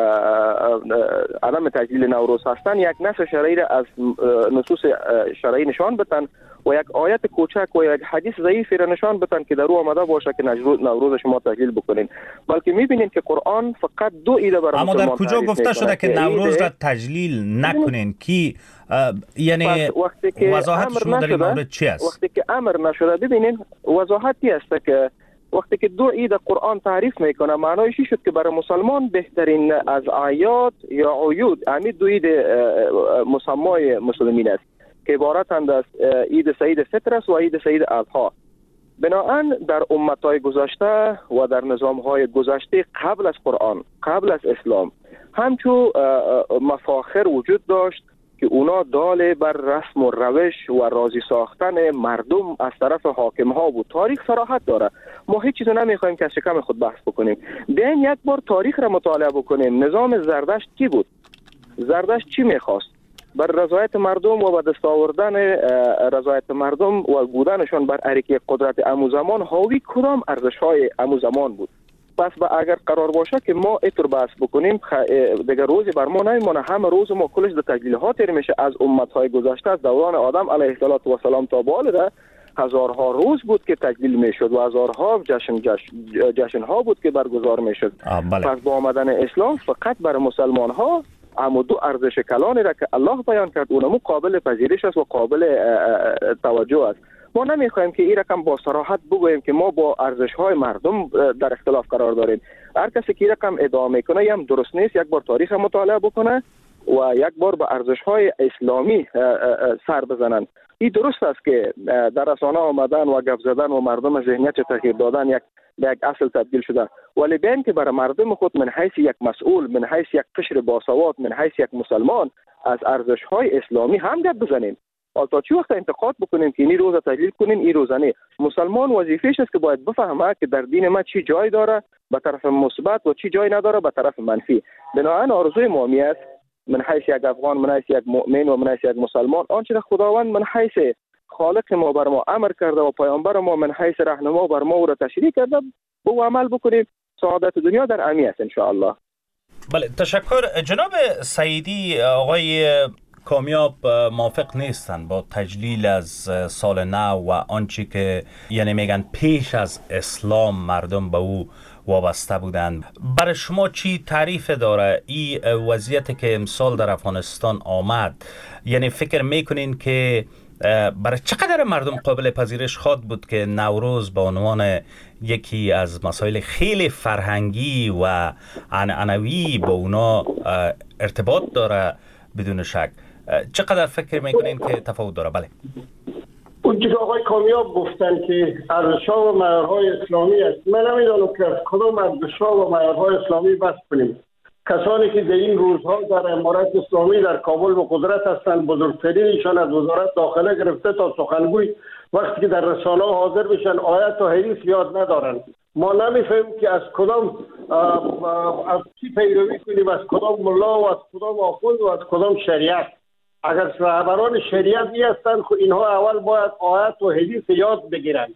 عدم تجلیل نوروز هستن یک نص شرعی را از نصوص شرعی نشان بدن و یک آیت کوچک و یک حدیث ضعیفی را نشان بدن که در او آمده باشه که نوروز شما تجلیل بکنین. بلکه میبینین که قرآن فقط دو ایده برای اما در کجا گفته شده که نوروز را تجلیل نکنین؟ کی یعنی وضاحت شما در این مورد چی است؟ وقتی که امر نشده، ببینین وضاحتی است که وقتی که دو عید قرآن تعریف میکنه، معنایش شد که برای مسلمان بهترین از اعیاد یا عیود امی دو عید مسمای مسلمین است که عبارتند از عید سعید فطر است و عید سعید اضحی. بنابراین در امتهای گذشته و در نظامهای گذشته قبل از قرآن، قبل از اسلام، همچون مفاخر وجود داشت که اونا دال بر رسم و روش و راضی ساختن مردم از طرف حاکم ها بود. تاریخ صراحت داره، ما هیچ چیز نمیخوایم که از شکم خود بحث بکنیم. بیاین یک بار تاریخ را مطالعه بکنیم. نظام زردشت کی بود؟ زردشت چی میخواست؟ بر رضایت مردم و به دست آوردن رضایت مردم و بودنشان بر اریکه قدرت امو زمان حاوی کدام ارزش های امو زمان بود؟ پس با اگر قرار باشه که ما اینطور بحث بکنیم، دیگه روزی بر ما نمیمونه. همه روز ما کلش در تجلیل ها تیر میشه از امت های گذشته، از دوران آدم علیه السلام تا به حال ده هزارها روز بود که تجلیل میشد و هزارها جشن جشن جشن ها بود که برگزار میشد. پس با آمدن اسلام فقط برای مسلمان ها اما دو ارزش کلانی را که الله بیان کرد اونمو قابل پذیرش است و قابل توجه است. ما نمیخوایم که این رقم با صراحت بگوییم که ما با ارزش های مردم در اختلاف قرار داریم. هر کسی که این رقم ادعا میکنه هم درست نیست، یک بار تاریخ مطالعه بکنه و یک بار به ارزش های اسلامی سر بزنن. این درست است که در رسانه آمدن و گپ زدن و مردم ذهنیت تغییر دادن یک به یک اصل تبدیل شده، ولی بین که برای مردم خود من حیث یک مسئول، من حیث یک قشر باسواد، من حیث یک مسلمان از ارزش های اسلامی هم گپ بزنیم. تا چه وقت انتقاد بکنیم که این روزه تجلیل کنیم این روزه نه؟ مسلمان وظیفه‌اش است که باید بفهمه که در دین ما چی جای داره به طرف مثبت و چی جای نداره به طرف منفی. بنابراین آرزوی ما است من حیث یک افغان، من حیث یک مؤمن و من حیث یک مسلمان، آنچه خداوند من حیث خالق ما بر ما امر کرده و پیامبر ما من حیث راهنما بر ما او را تشریح کرده او عمل بکنیم. سعادت دنیا در امی است ان شاء الله. بله تشکر. جناب سعیدی، آقای کامیاب موافق نیستن با تجلیل از سال نو و آنچه که یعنی میگن پیش از اسلام مردم به او وابسته بودند. برای شما چی تعریف داره این وضعیت که امسال در افغانستان آمد؟ یعنی فکر میکنین که برای چقدر مردم قابل پذیرش خواهد بود که نوروز به عنوان یکی از مسائل خیلی فرهنگی و عنعنوی با اونا ارتباط داره؟ بدون شک چقدر فکر میکنین که تفاوت داره؟ بله اونجا که آقای کامیاب گفتن که ارزش‌ها و معیارهای اسلامی است، من نمیدونم که از کدام ارزش‌ها و معیارهای اسلامی بحث کنیم. کسانی که در این روزها در امارت اسلامی در کابل به قدرت هستند، بزرگترینشان از وزارت داخله گرفته تا سخنگوی، وقتی که در رسانه حاضر بشن آیت و حدیث یاد ندارن. ما نمیفهمیم که از کدام از چی پیروی کنیم، از کدام ملا و از کدام آخوند و از کدام شریعت. اگر رهبران شریعت می هستند خب اینها اول باید آیت و حدیث یاد بگیرن.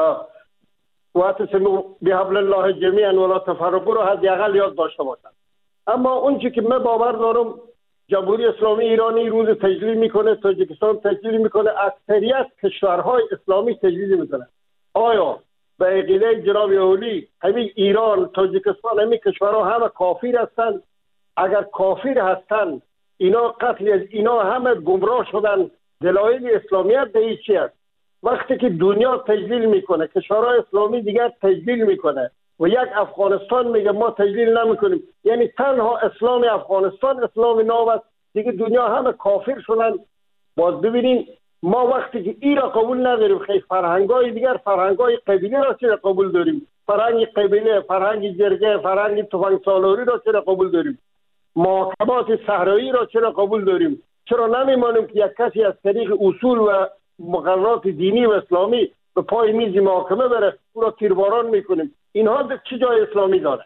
واعتصموا بحبل الله جمیعا ولا تفرقوا رو حداقل یاد داشته باشند. اما اون چیزی که من باور دارم جمهوری اسلامی ایرانی روز تجلیل میکنه، تاجیکستان تجلیل میکنه، اکثریت کشورهای اسلامی تجلیل میکنه. آیا به عقیده جناب اولی همین ایران، تاجیکستان، همین کشورها همه کافر هستند؟ اگر کافر هستند اینا قتل از اینا همه گمراه شدن. دلایل اسلامیت به چی است؟ وقتی که دنیا تجلیل میکنه، کشورهای اسلامی دیگر تجلیل میکنه و یک افغانستان میگه ما تجلیل نمیکنیم، یعنی تنها اسلام افغانستان اسلام نو است، دیگه دنیا همه کافر شدن. باز ببینین ما وقتی که این را قبول نداریم، خیلی فرهنگای دیگر، فرهنگای قبیله را چرا قبول داریم؟ فرهنگ قبیله، فرهنگ جرگه، فرهنگ تفنگ سالاری را چرا قبول داریم؟ محاکمات صحرایی را چرا قبول داریم؟ چرا نمیمانیم که یک کسی از طریق اصول و مقررات دینی و اسلامی به پای میز محاکمه بره او را تیرباران میکنیم؟ اینها چه جای اسلامی داره؟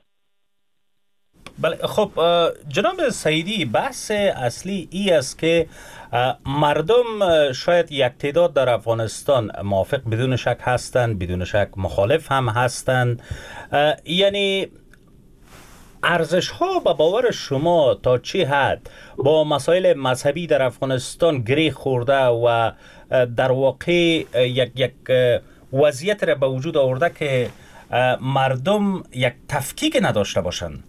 بله خب جناب سعیدی، بحث اصلی ای است که مردم شاید یک تعداد در افغانستان موافق بدون شک هستند، بدون شک مخالف هم هستند. یعنی ارزش ها به باور شما تا چه حد با مسائل مذهبی در افغانستان گره خورده و در واقع یک یک وضعیت را به وجود آورده که مردم یک تفکیک نداشته باشند؟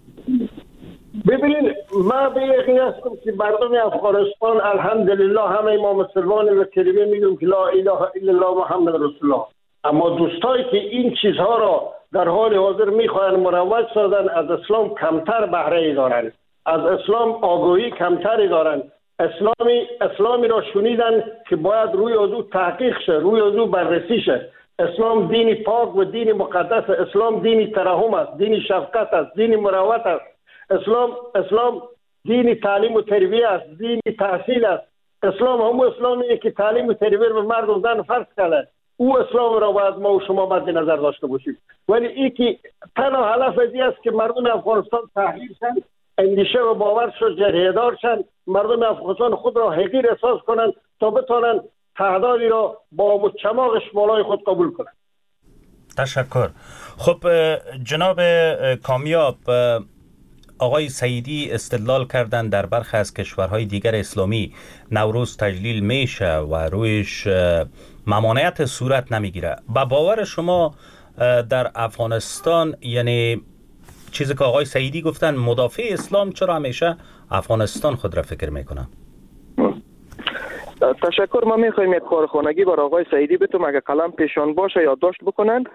ببینید ما به یقین هستم که مردم افغانستان الحمدلله همه ما مسلمان و کلمه میگیم که لا اله الا الله محمد رسول الله، اما دوستایی که این چیزها را در حال حاضر میخواهند مروج سازن از اسلام کمتر بهره دارند، از اسلام آگاهی کمتری دارند. اسلامی اسلامی را شنیدن که باید روی او تحقیق شه، روی او بررسی شه. اسلام دینی پاک و دینی مقدس، اسلام دینی ترحم است، دینی شفقت است، دینی مروت است. اسلام اسلام دینی تعلیم و تربیت است، دینی تحصیل است. اسلام هم اسلامیه که تعلیم و تربیت به مرد و زن فرض کرده. او اسلام را باید ما و شما مد نظر داشته باشیم. ولی این که تنها هدف ازی است که مردم افغانستان تحلیل شن، اندیشه و باور شد جریه‌دار شن، مردم افغانستان خود را حقیر احساس کنند تا بتوانند تعدادی را با چماق شمالای خود قبول کنند. تشکر. خب جناب کامیاب، آقای سعیدی استدلال کردن در برخی از کشورهای دیگر اسلامی نوروز تجلیل میشه و رویش ممانعت صورت نمیگیره. با باور شما در افغانستان، یعنی چیزی که آقای سعیدی گفتن، مدافع اسلام چرا همیشه افغانستان خود را فکر میکنه؟ تشکر. ما میخوایم یک کارخانگی بر آقای سعیدی بتونم اگه قلم پیشان باشه یادداشت بکنن.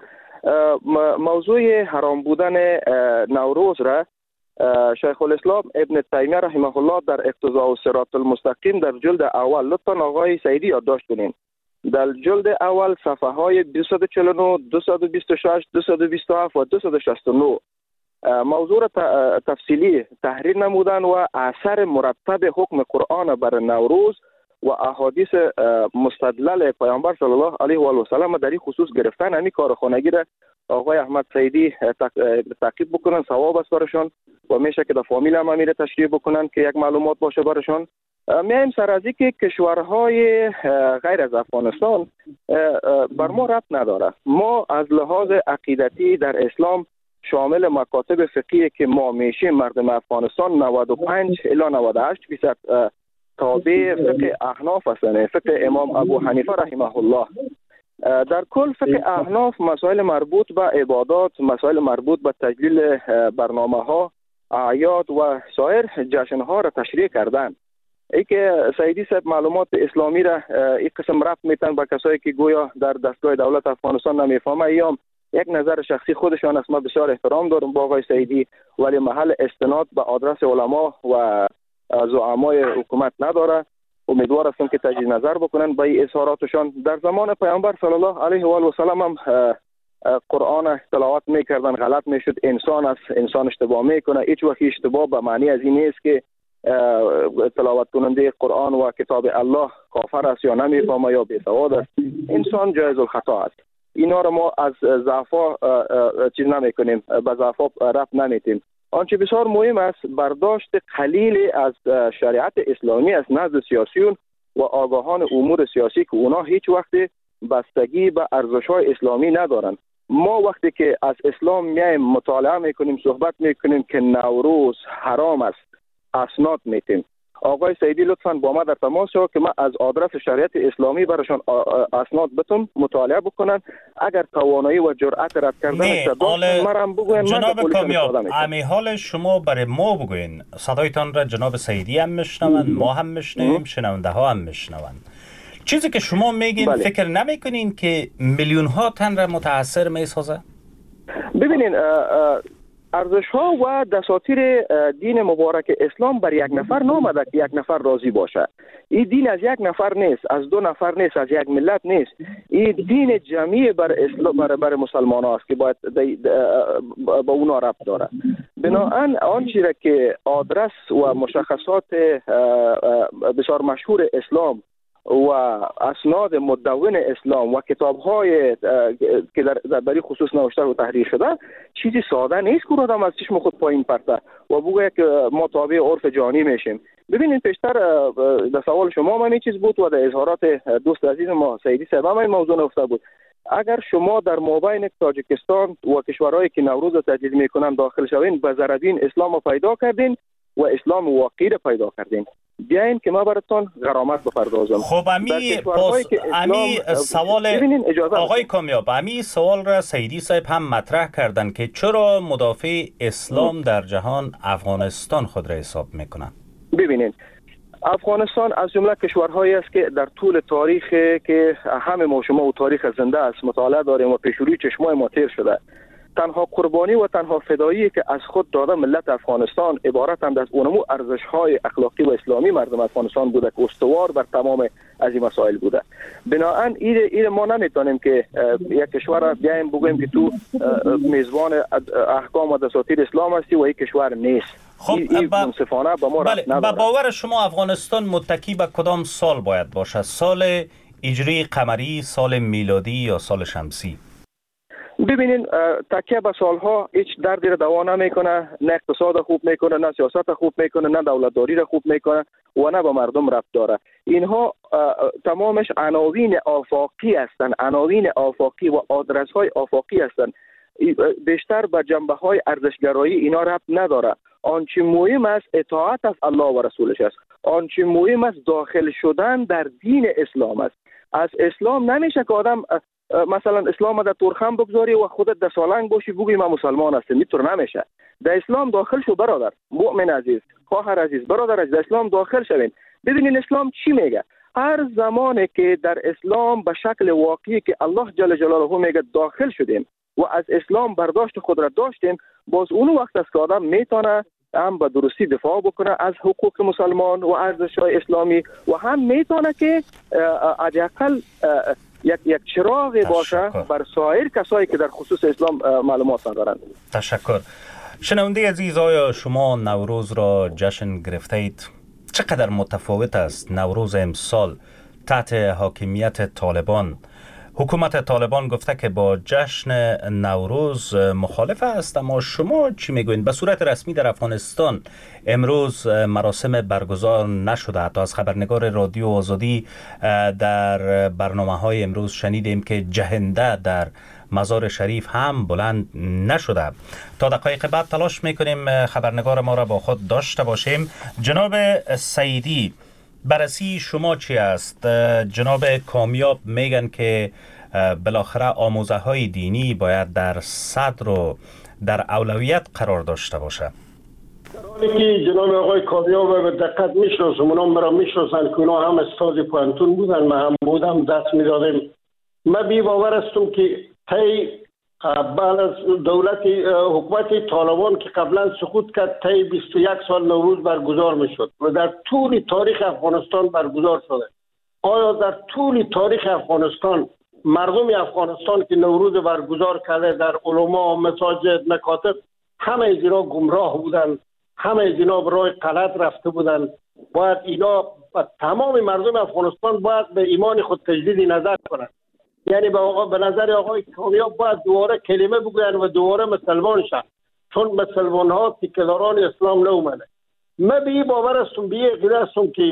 موضوع حرام بودن نوروز را شیخ الاسلام ابن تیمیه رحمه الله در اقتضاء الصراط المستقیم در جلد اول، لطفا آقای سعیدی یادداشت کنین، در جلد اول صفحه های دویست و چهل و نه، دویست و بیست و شش، دویست و بیست و هفت و دویست و شصت و نه موضوع را تفصیلی تحریر نمودن و اثر مرتب حکم قرآن بر نوروز و احادیث مستدلل پیامبر صلی الله علیه و آله و سلم در این خصوص گرفتن. همین کارخانگی را آقای احمد سعیدی تعقیب بکنن، ثواب است برشان و میشه که در فامیل هم میره تشریح بکنن که یک معلومات باشه برشان. میایم سر از که کشورهای غیر از افغانستان بر ما ربط نداره. ما از لحاظ عقیدتی در اسلام شامل مکاتب فقهی که ما میشیم مردم افغانستان نود و پنج الی نود و هشت درصد تابع فقه احناف هستند، فقه امام ابو حنیفه رحمه الله. در کل فقه احناف مسائل مربوط به عبادات، مسائل مربوط به تجلیل برنامه ها، اعیاد و سایر جشن ها را تشریح کردن. ای که سعیدی صاحب معلومات اسلامی را این قسم رفت میتن با کسایی که گویا در دستگاه دولت افغانستان نمیفهمه، ایام یک نظر شخصی خودشان است. ما بسیار احترام دارم با آقای سعیدی، ولی محل استناد به آدرس علما و زعمای حکومت نداره. امیدوار هستم که تجدید نظر بکنن با این اظهاراتشان. در زمان پیامبر صلی الله علیه و آله و سلم هم قرآن تلاوت میکردن، غلط میشد، انسان است، انسان اشتباه میکنه. هیچ وقت اشتباه به معنی از این نیست که تلاوت کننده قرآن و کتاب الله کافر است یا نمیفهمه یا بیسواد است. انسان جایز الخطا است. اینا رو ما از ضعفا چیز نمیکنیم، به ضعفا رفت نمیتیم. آنچه بسیار مهم است برداشت قلیل از شریعت اسلامی است نزد سیاسیون و آگاهان امور سیاسی که اونا هیچ وقت بستگی به ارزش‌های اسلامی ندارن. ما وقتی که از اسلام میایم مطالعه میکنیم، صحبت میکنیم که نوروز حرام است، اسناد میتیم. آقای سعیدی لطفاً با ما در تماس شو که ما از آدرس شریعت اسلامی براشون اسناد بتون مطالعه بکنن. اگر توانایی و جرأت رد کردن داشتن مرام بگوین. جناب کامیاب، امی حال شما برای ما بگوین. صدایتان را جناب سعیدی هم میشنون، ما هم میشنویم، شنونده ها هم میشنون. چیزی که شما میگین بله. فکر نمیکنین که میلیون ها تن را متاثر میسازه؟ ببینین ارزش ها و دساتیر دین مبارک اسلام بر یک نفر نامده که یک نفر راضی باشه. این دین از یک نفر نیست، از دو نفر نیست، از یک ملت نیست. این دین جمعی بر اسلام بر, بر مسلمان ها است که باید با اونا ربط داره. بنابراین آنچه را که آدرس و مشخصات بسیار مشهور اسلام و اسناد مدون اسلام و کتاب‌های که در در خصوص نوشته و تحریر شده چیزی ساده نیست که آدم از چشم خود پایین پرته و بگه که ما تابع عرف جهانی میشیم. ببینید پیشتر در سوال شما من این چیز بود و در اظهارات دوست عزیز ما سعیدی صاحب هم این موضوع نوشته بود. اگر شما در مابین تاجیکستان و کشورهایی که نوروز را تجدید میکنن داخل شوین، به زردین اسلام رو پیدا کردین و اسلام واقعی را پیدا کردین. بیاین که ما براتون غرامت بپردازم. خب امی پاس امی سوال آقای کامیاب، امی سوال را سعیدی صاحب هم مطرح کردن که چرا مدافع اسلام در جهان افغانستان خود را حساب میکنن؟ ببینید افغانستان از جمله کشورهایی است که در طول تاریخ که همه ما شما و تاریخ زنده است مطالعه داریم و پیشروی چشمای ما تیر شده، تنها قربانی و تنها فدایی که از خود داده ملت افغانستان عبارتند از اونمو ارزش‌های اخلاقی و اسلامی مردم افغانستان بوده که استوار بر تمام از این مسائل بوده. بنابراین این ما نمیتونیم که یک کشور بیایم بگوییم که تو میزبان احکام و دساتیر اسلام هستی و این کشور نیست. خب این منصفانه به ما ربط نداره. با باور شما افغانستان متکی به کدام سال باید باشه؟ سال هجری قمری، سال میلادی یا سال شمسی؟ ببینین تکیه به سالها هیچ دردی را دوا نمیکنه، نه اقتصاد خوب میکنه، نه سیاست خوب میکنه، نه دولتداری را خوب میکنه و نه به مردم ربط داره. اینها تمامش عناوین آفاقی هستند، عناوین آفاقی و آدرس های آفاقی هستند. بیشتر به جنبه های ارزشگرایی اینا ربط نداره. آنچه مهم است اطاعت از الله و رسولش است. آنچه مهم است داخل شدن در دین اسلام است. از اسلام نمیشه که آدم مثلا اسلام در تورخم بگذاری و خودت در سالنگ باشی بگویی من مسلمان هستم. اینطور نمیشه. در اسلام داخل شو برادر، مؤمن عزیز، خواهر عزیز، برادر عزیز، در اسلام داخل شوین. ببینین اسلام چی میگه. هر زمانی که در اسلام به شکل واقعی که الله جل جلاله میگه داخل شدیم و از اسلام برداشت خود را داشتیم، باز اون وقت است که آدم میتونه هم به درستی دفاع بکنه از حقوق مسلمان و ارزش‌های اسلامی و هم میتونه که حداقل یک یک چراغ باشه بر سایر کسایی که در خصوص اسلام معلومات ندارند. تشکر. شنونده عزیز، آیا شما نوروز را جشن گرفتید؟ چقدر متفاوت است نوروز امسال تحت حاکمیت طالبان؟ حکومت طالبان گفته که با جشن نوروز مخالف است، اما شما چی میگوین؟ به صورت رسمی در افغانستان امروز مراسم برگزار نشده. حتی از خبرنگار رادیو آزادی در برنامه‌های امروز شنیدیم که جهنده در مزار شریف هم بلند نشده. تا دقایق بعد تلاش میکنیم خبرنگار ما را با خود داشته باشیم. جناب سعیدی، بررسی شما چی است؟ جناب کامیاب میگن که بالاخره آموزه های دینی باید در صدر و در اولویت قرار داشته باشه. در که جناب آقای کامیاب به دقت میشناسم، اونا مرا میشناسن که اونا هم استاد پوهنتون بودن، من هم بودم، دست میدادیم. من بی باور هستم که طی بعد از دولت حکومت طالبان که قبلا سقوط کرد طی بیست و یک سال نوروز برگزار میشد و در طول تاریخ افغانستان برگزار شده. آیا در طول تاریخ افغانستان مردم افغانستان که نوروز برگزار کرده در علما، مساجد، مکاتب، همه اینا گمراه بودن، همه اینا به راه غلط رفته بودن؟ باید اینا تمام مردم افغانستان باید به ایمان خود تجدید نظر کنند. یعنی به, آقا به نظر آقای کامیاب باید دوباره کلمه بگوین و دوباره مسلمان شد، چون مسلمان ها تکداران اسلام نومنه. من به این باور هستم، به این عقیده هستم که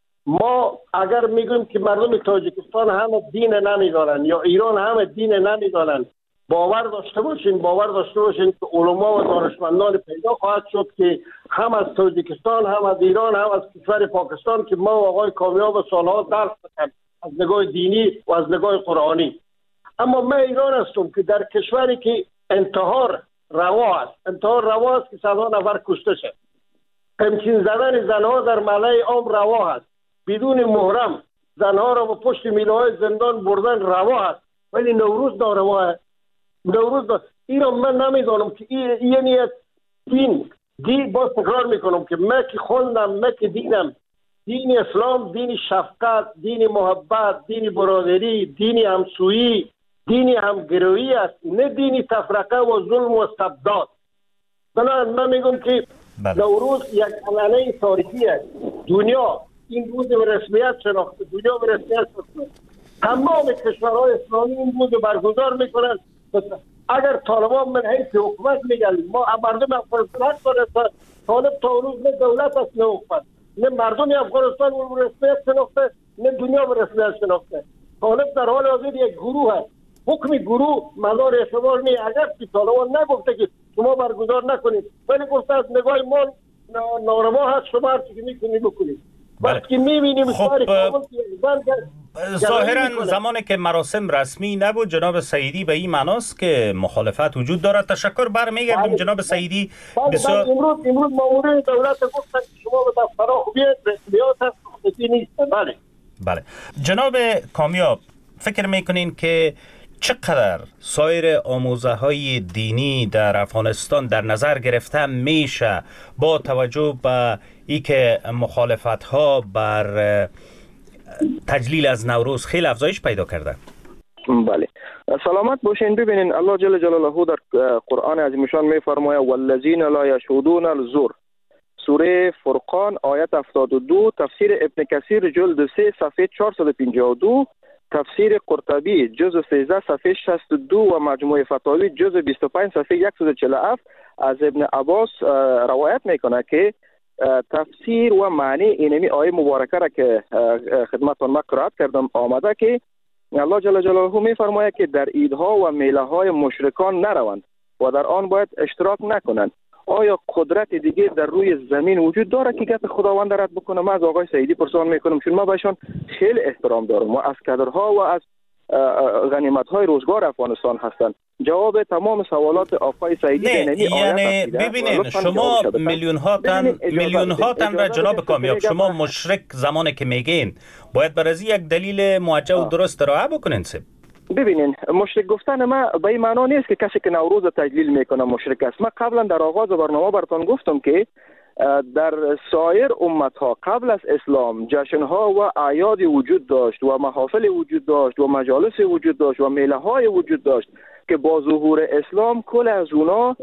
ما اگر میگویم که مردم تاجیکستان همه دین نمیدارن یا ایران همه دین نمیدارن، باور داشته باشین باور داشته باشین که علما و دانشمندان پیدا خواهد شد که هم از تاجیکستان، هم از ایران، هم از کشور پاکستان که ما و آقای کامیاب سالها درس دادیم از نگاه دینی و از نگاه قرآنی. اما من ایران هستم که در کشوری که انتحار روا است، انتحار روا است که صدها نفر کشته شد، قمچین زدن زنها در ملأ عام روا است، بدون محرم زنها را به پشت میله‌های زندان بردن روا است، ولی نوروز ناروا است. نوروز دا... ایران من نمیدانم که این یعنی دین دین باز تکرار میکنم که من که خوندم، من که دینم دین اسلام دین شفقت، دین محبت، دین برادری، دین همسویی، دین همگرایی است، نه دین تفرقه و ظلم و استبداد. بنابراین من میگم که نوروز یک علامه تاریخی است. دنیا این روز به رسمیت شناخته، دنیا به رسمیت شناخته، تمام کشورهای اسلامی این روز برگزار میکنند. اگر طالبان من حیث حکومت میگن ما مردم افغانستان کنند، طالب تا روز نه دولت است نه حکومت، نه مردم افغانستان به رسمیت شناخته، نه دنیا به رسمیت شناخته. طالب در حال حاضر یک گروه است. حکم گروه مدار اعتبار نیست. اگر که طالبان نگفته که شما برگزار نکنید، ولی گفته از نگاه ما ناروا هست، شما هر چیزی میکنید بکنید. وقتی میبینیم خب ظاهرا زمانی که مراسم رسمی نبود جناب سعیدی به این معناست که مخالفت وجود دارد. تشکر برمیگردیم جناب سعیدی. بسیار امروز امروز مامورین دولت گفتن که شما به دفترها خوبیت رسمیات هست خصوصی نیست. بله بله جناب کامیاب، فکر میکنین که چقدر سایر آموزه های دینی در افغانستان در نظر گرفته میشه با توجه به ای که مخالفت ها بر تجلیل از نوروز خیلی افزایش پیدا کرده؟ بله سلامت باشین. ببینین الله جل جلاله در قرآن عظیم شان میفرماید والذین لا یشهدون الزور، سوره فرقان آیت هفتاد و دو، تفسیر ابن کثیر جلد سه صفحه چهارصد و پنجاه و دو، تفسیر قرطبی جزء سیزده صفحه شصت و دو و مجموع فتاوی جزء بیست و پنج صفحه صد و چهل و هفت از ابن عباس روایت میکنه که تفسیر و معنی اینمی آیه مبارکه را که خدمتتون ما قرائت کردم آمده که الله جل جلاله میفرماید که در عیدها و میله های مشرکان نروند و در آن باید اشتراک نکنند. آیا قدرت دیگه در روی زمین وجود داره که گپ خداوند رد بکنه؟ من از آقای سعیدی پرسان میکنم، چون ما بهشون خیلی احترام دارم و از کادرها و از غنیمت های روزگار افغانستان هستند. جواب تمام سوالات آقای سعیدی نه یعنی ببینین شما میلیون ها تن میلیون ها تن را جناب کامیاب شما مشرک زمانی که میگین باید بر از یک دلیل موجه و درست ارائه بکنین سب. ببینین مشرک گفتن ما به این معنا نیست که کسی که نوروز تجلیل میکنه مشرک است. ما قبلا در آغاز برنامه براتون گفتم که در سایر امت ها قبل از اسلام جشن ها و اعیاد وجود داشت و محافل وجود داشت و مجالس وجود داشت و میله های وجود داشت که با ظهور اسلام کل از اونا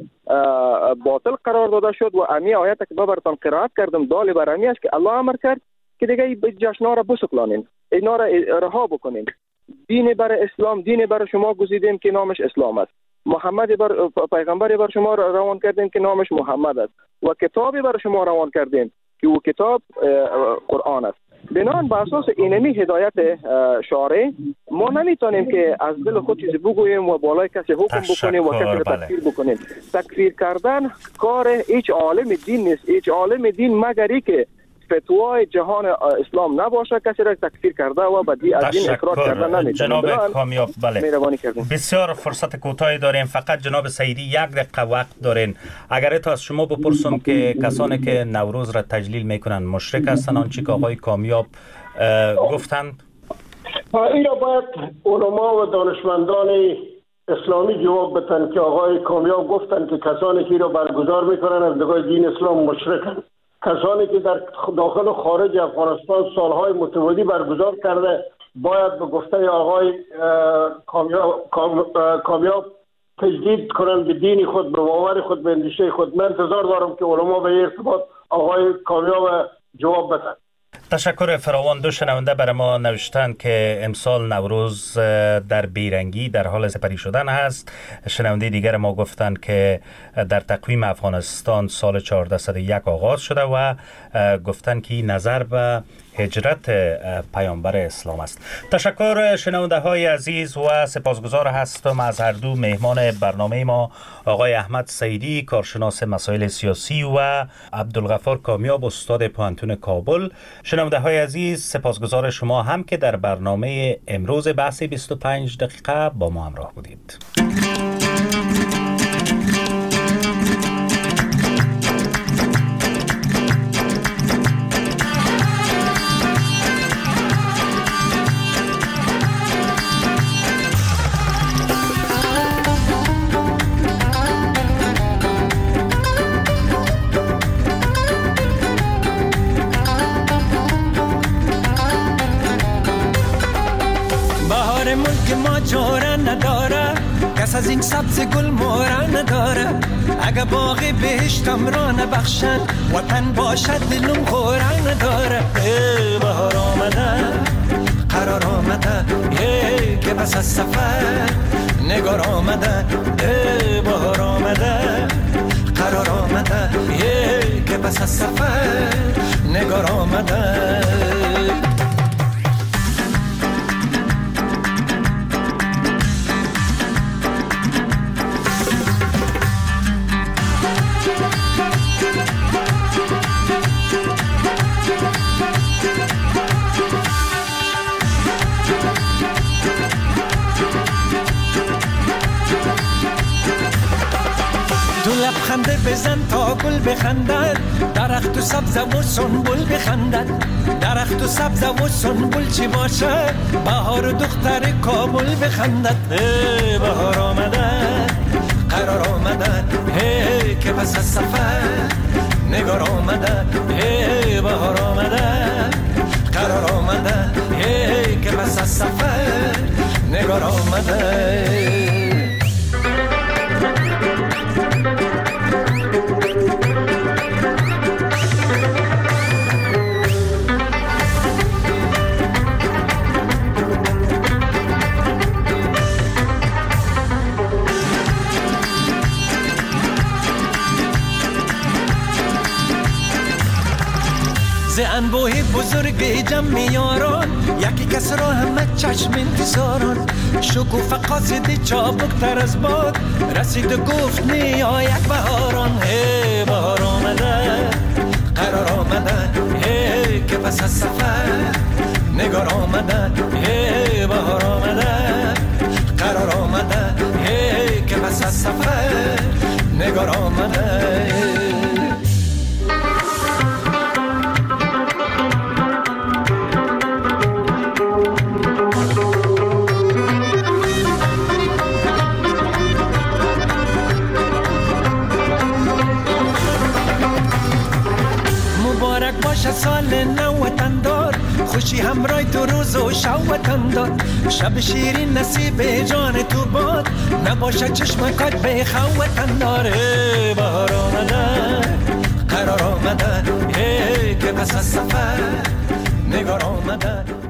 باطل قرار داده شد و امی آیت که با براتون قرائت کردم دال بر امی است که الله امر کرد که دیگه جشن ها را بسکلانین، اینا را رها بکنین. دین بر اسلام، دین بر شما گزیدیم که نامش اسلام است. محمد بر پیغمبری بر شما روان کردیم که نامش محمد است و کتابی بر شما روان کردیم که او کتاب قرآن است. بنان بر اساس اینمی هدایت شارع ما نمیتونیم که از دل خود چیزی بگوییم و بالای کسی حکم بکنیم و کسی را تکفیر بکنیم. تکفیر کردن کار هیچ عالم دین نیست. هیچ عالم دین مگری که فتوای جهان اسلام نباشه کسی را تکفیر کرده و بدی از این اخراج کردن نمیتونه. جناب کامیاب بله مهربانی کردین. بسیار فرصت کوتاهی داریم، فقط جناب سعیدی یک دقیقه وقت دارین. اگر تا از شما بپرسم که کسانی که نوروز را تجلیل میکنن مشرک هستن آنچه که آقای کامیاب گفتند؟ این را باید علما و دانشمندان اسلامی جواب بدن که آقای کامیاب گفتن که کسانی که را برگزار میکنن از نگاه دین اسلام مشرکن. کسانی که در داخل و خارج افغانستان سالهای متوالی برگزار کرده باید به گفته آقای کامیاب, کامیاب تجدید کنند به دین خود، به باور خود، به اندیشه خود. من انتظار دارم که علما به ارتباط آقای کامیاب جواب بدن. تشکر فراوان. دو شنونده برای ما نوشتن که امسال نوروز در بیرنگی در حال سپری شدن هست. شنونده دیگر ما گفتند که در تقویم افغانستان سال چهارده یک آغاز شده و گفتند که نظر به هجرت پیامبر اسلام است. تشکر شنونده های عزیز و سپاسگزار هستم از هر دو مهمان برنامه ما، آقای احمد سعیدی کارشناس مسائل سیاسی و عبدالغفار کامیاب استاد پوهنتون کابل. شنونده های عزیز سپاسگزار شما هم که در برنامه امروز بحث بیست و پنج دقیقه با ما همراه بودید. کس از این سبز گل مورا نداره، اگه باغی بهشتم را نبخشن وطن باشد دلم خورا نداره. ای بهار آمده قرار آمده ای که بس از سفر نگار آمده. ای بهار آمده قرار آمده ای که بس از سفر نگار آمده. لبخنده بزن تا گل بخندد، درخت و سبز و سنبل بخندد. درخت و سبز و سنبل چی باشه، بهار دختر کابل بخندد. ای بهار آمده قرار آمده ای که پس از سفر نگار آمده. ای بهار آمده قرار آمده ای که پس از سفر نگار آمده. ز انبوه بزرگ جمع یاران، یکی کس را همه چشم انتظاران. شکوفه قاصدی چابک تر از باد، رسید و گفت نیاید بهاران. هی بهار آمده قرار آمده، هی که پس از سفر نگار آمده. هی بهار آمده قرار آمده، هی که پس از سفر نگار آمده. مبارک باشه سال نو وطندار، خوشی همراه تو روز و شب وطندار. شب شیرین نصیب جان تو باد، نباشه چشم کات به خو وطندار. بهار آمده قرار آمده، که پس از سفر نگار آمده.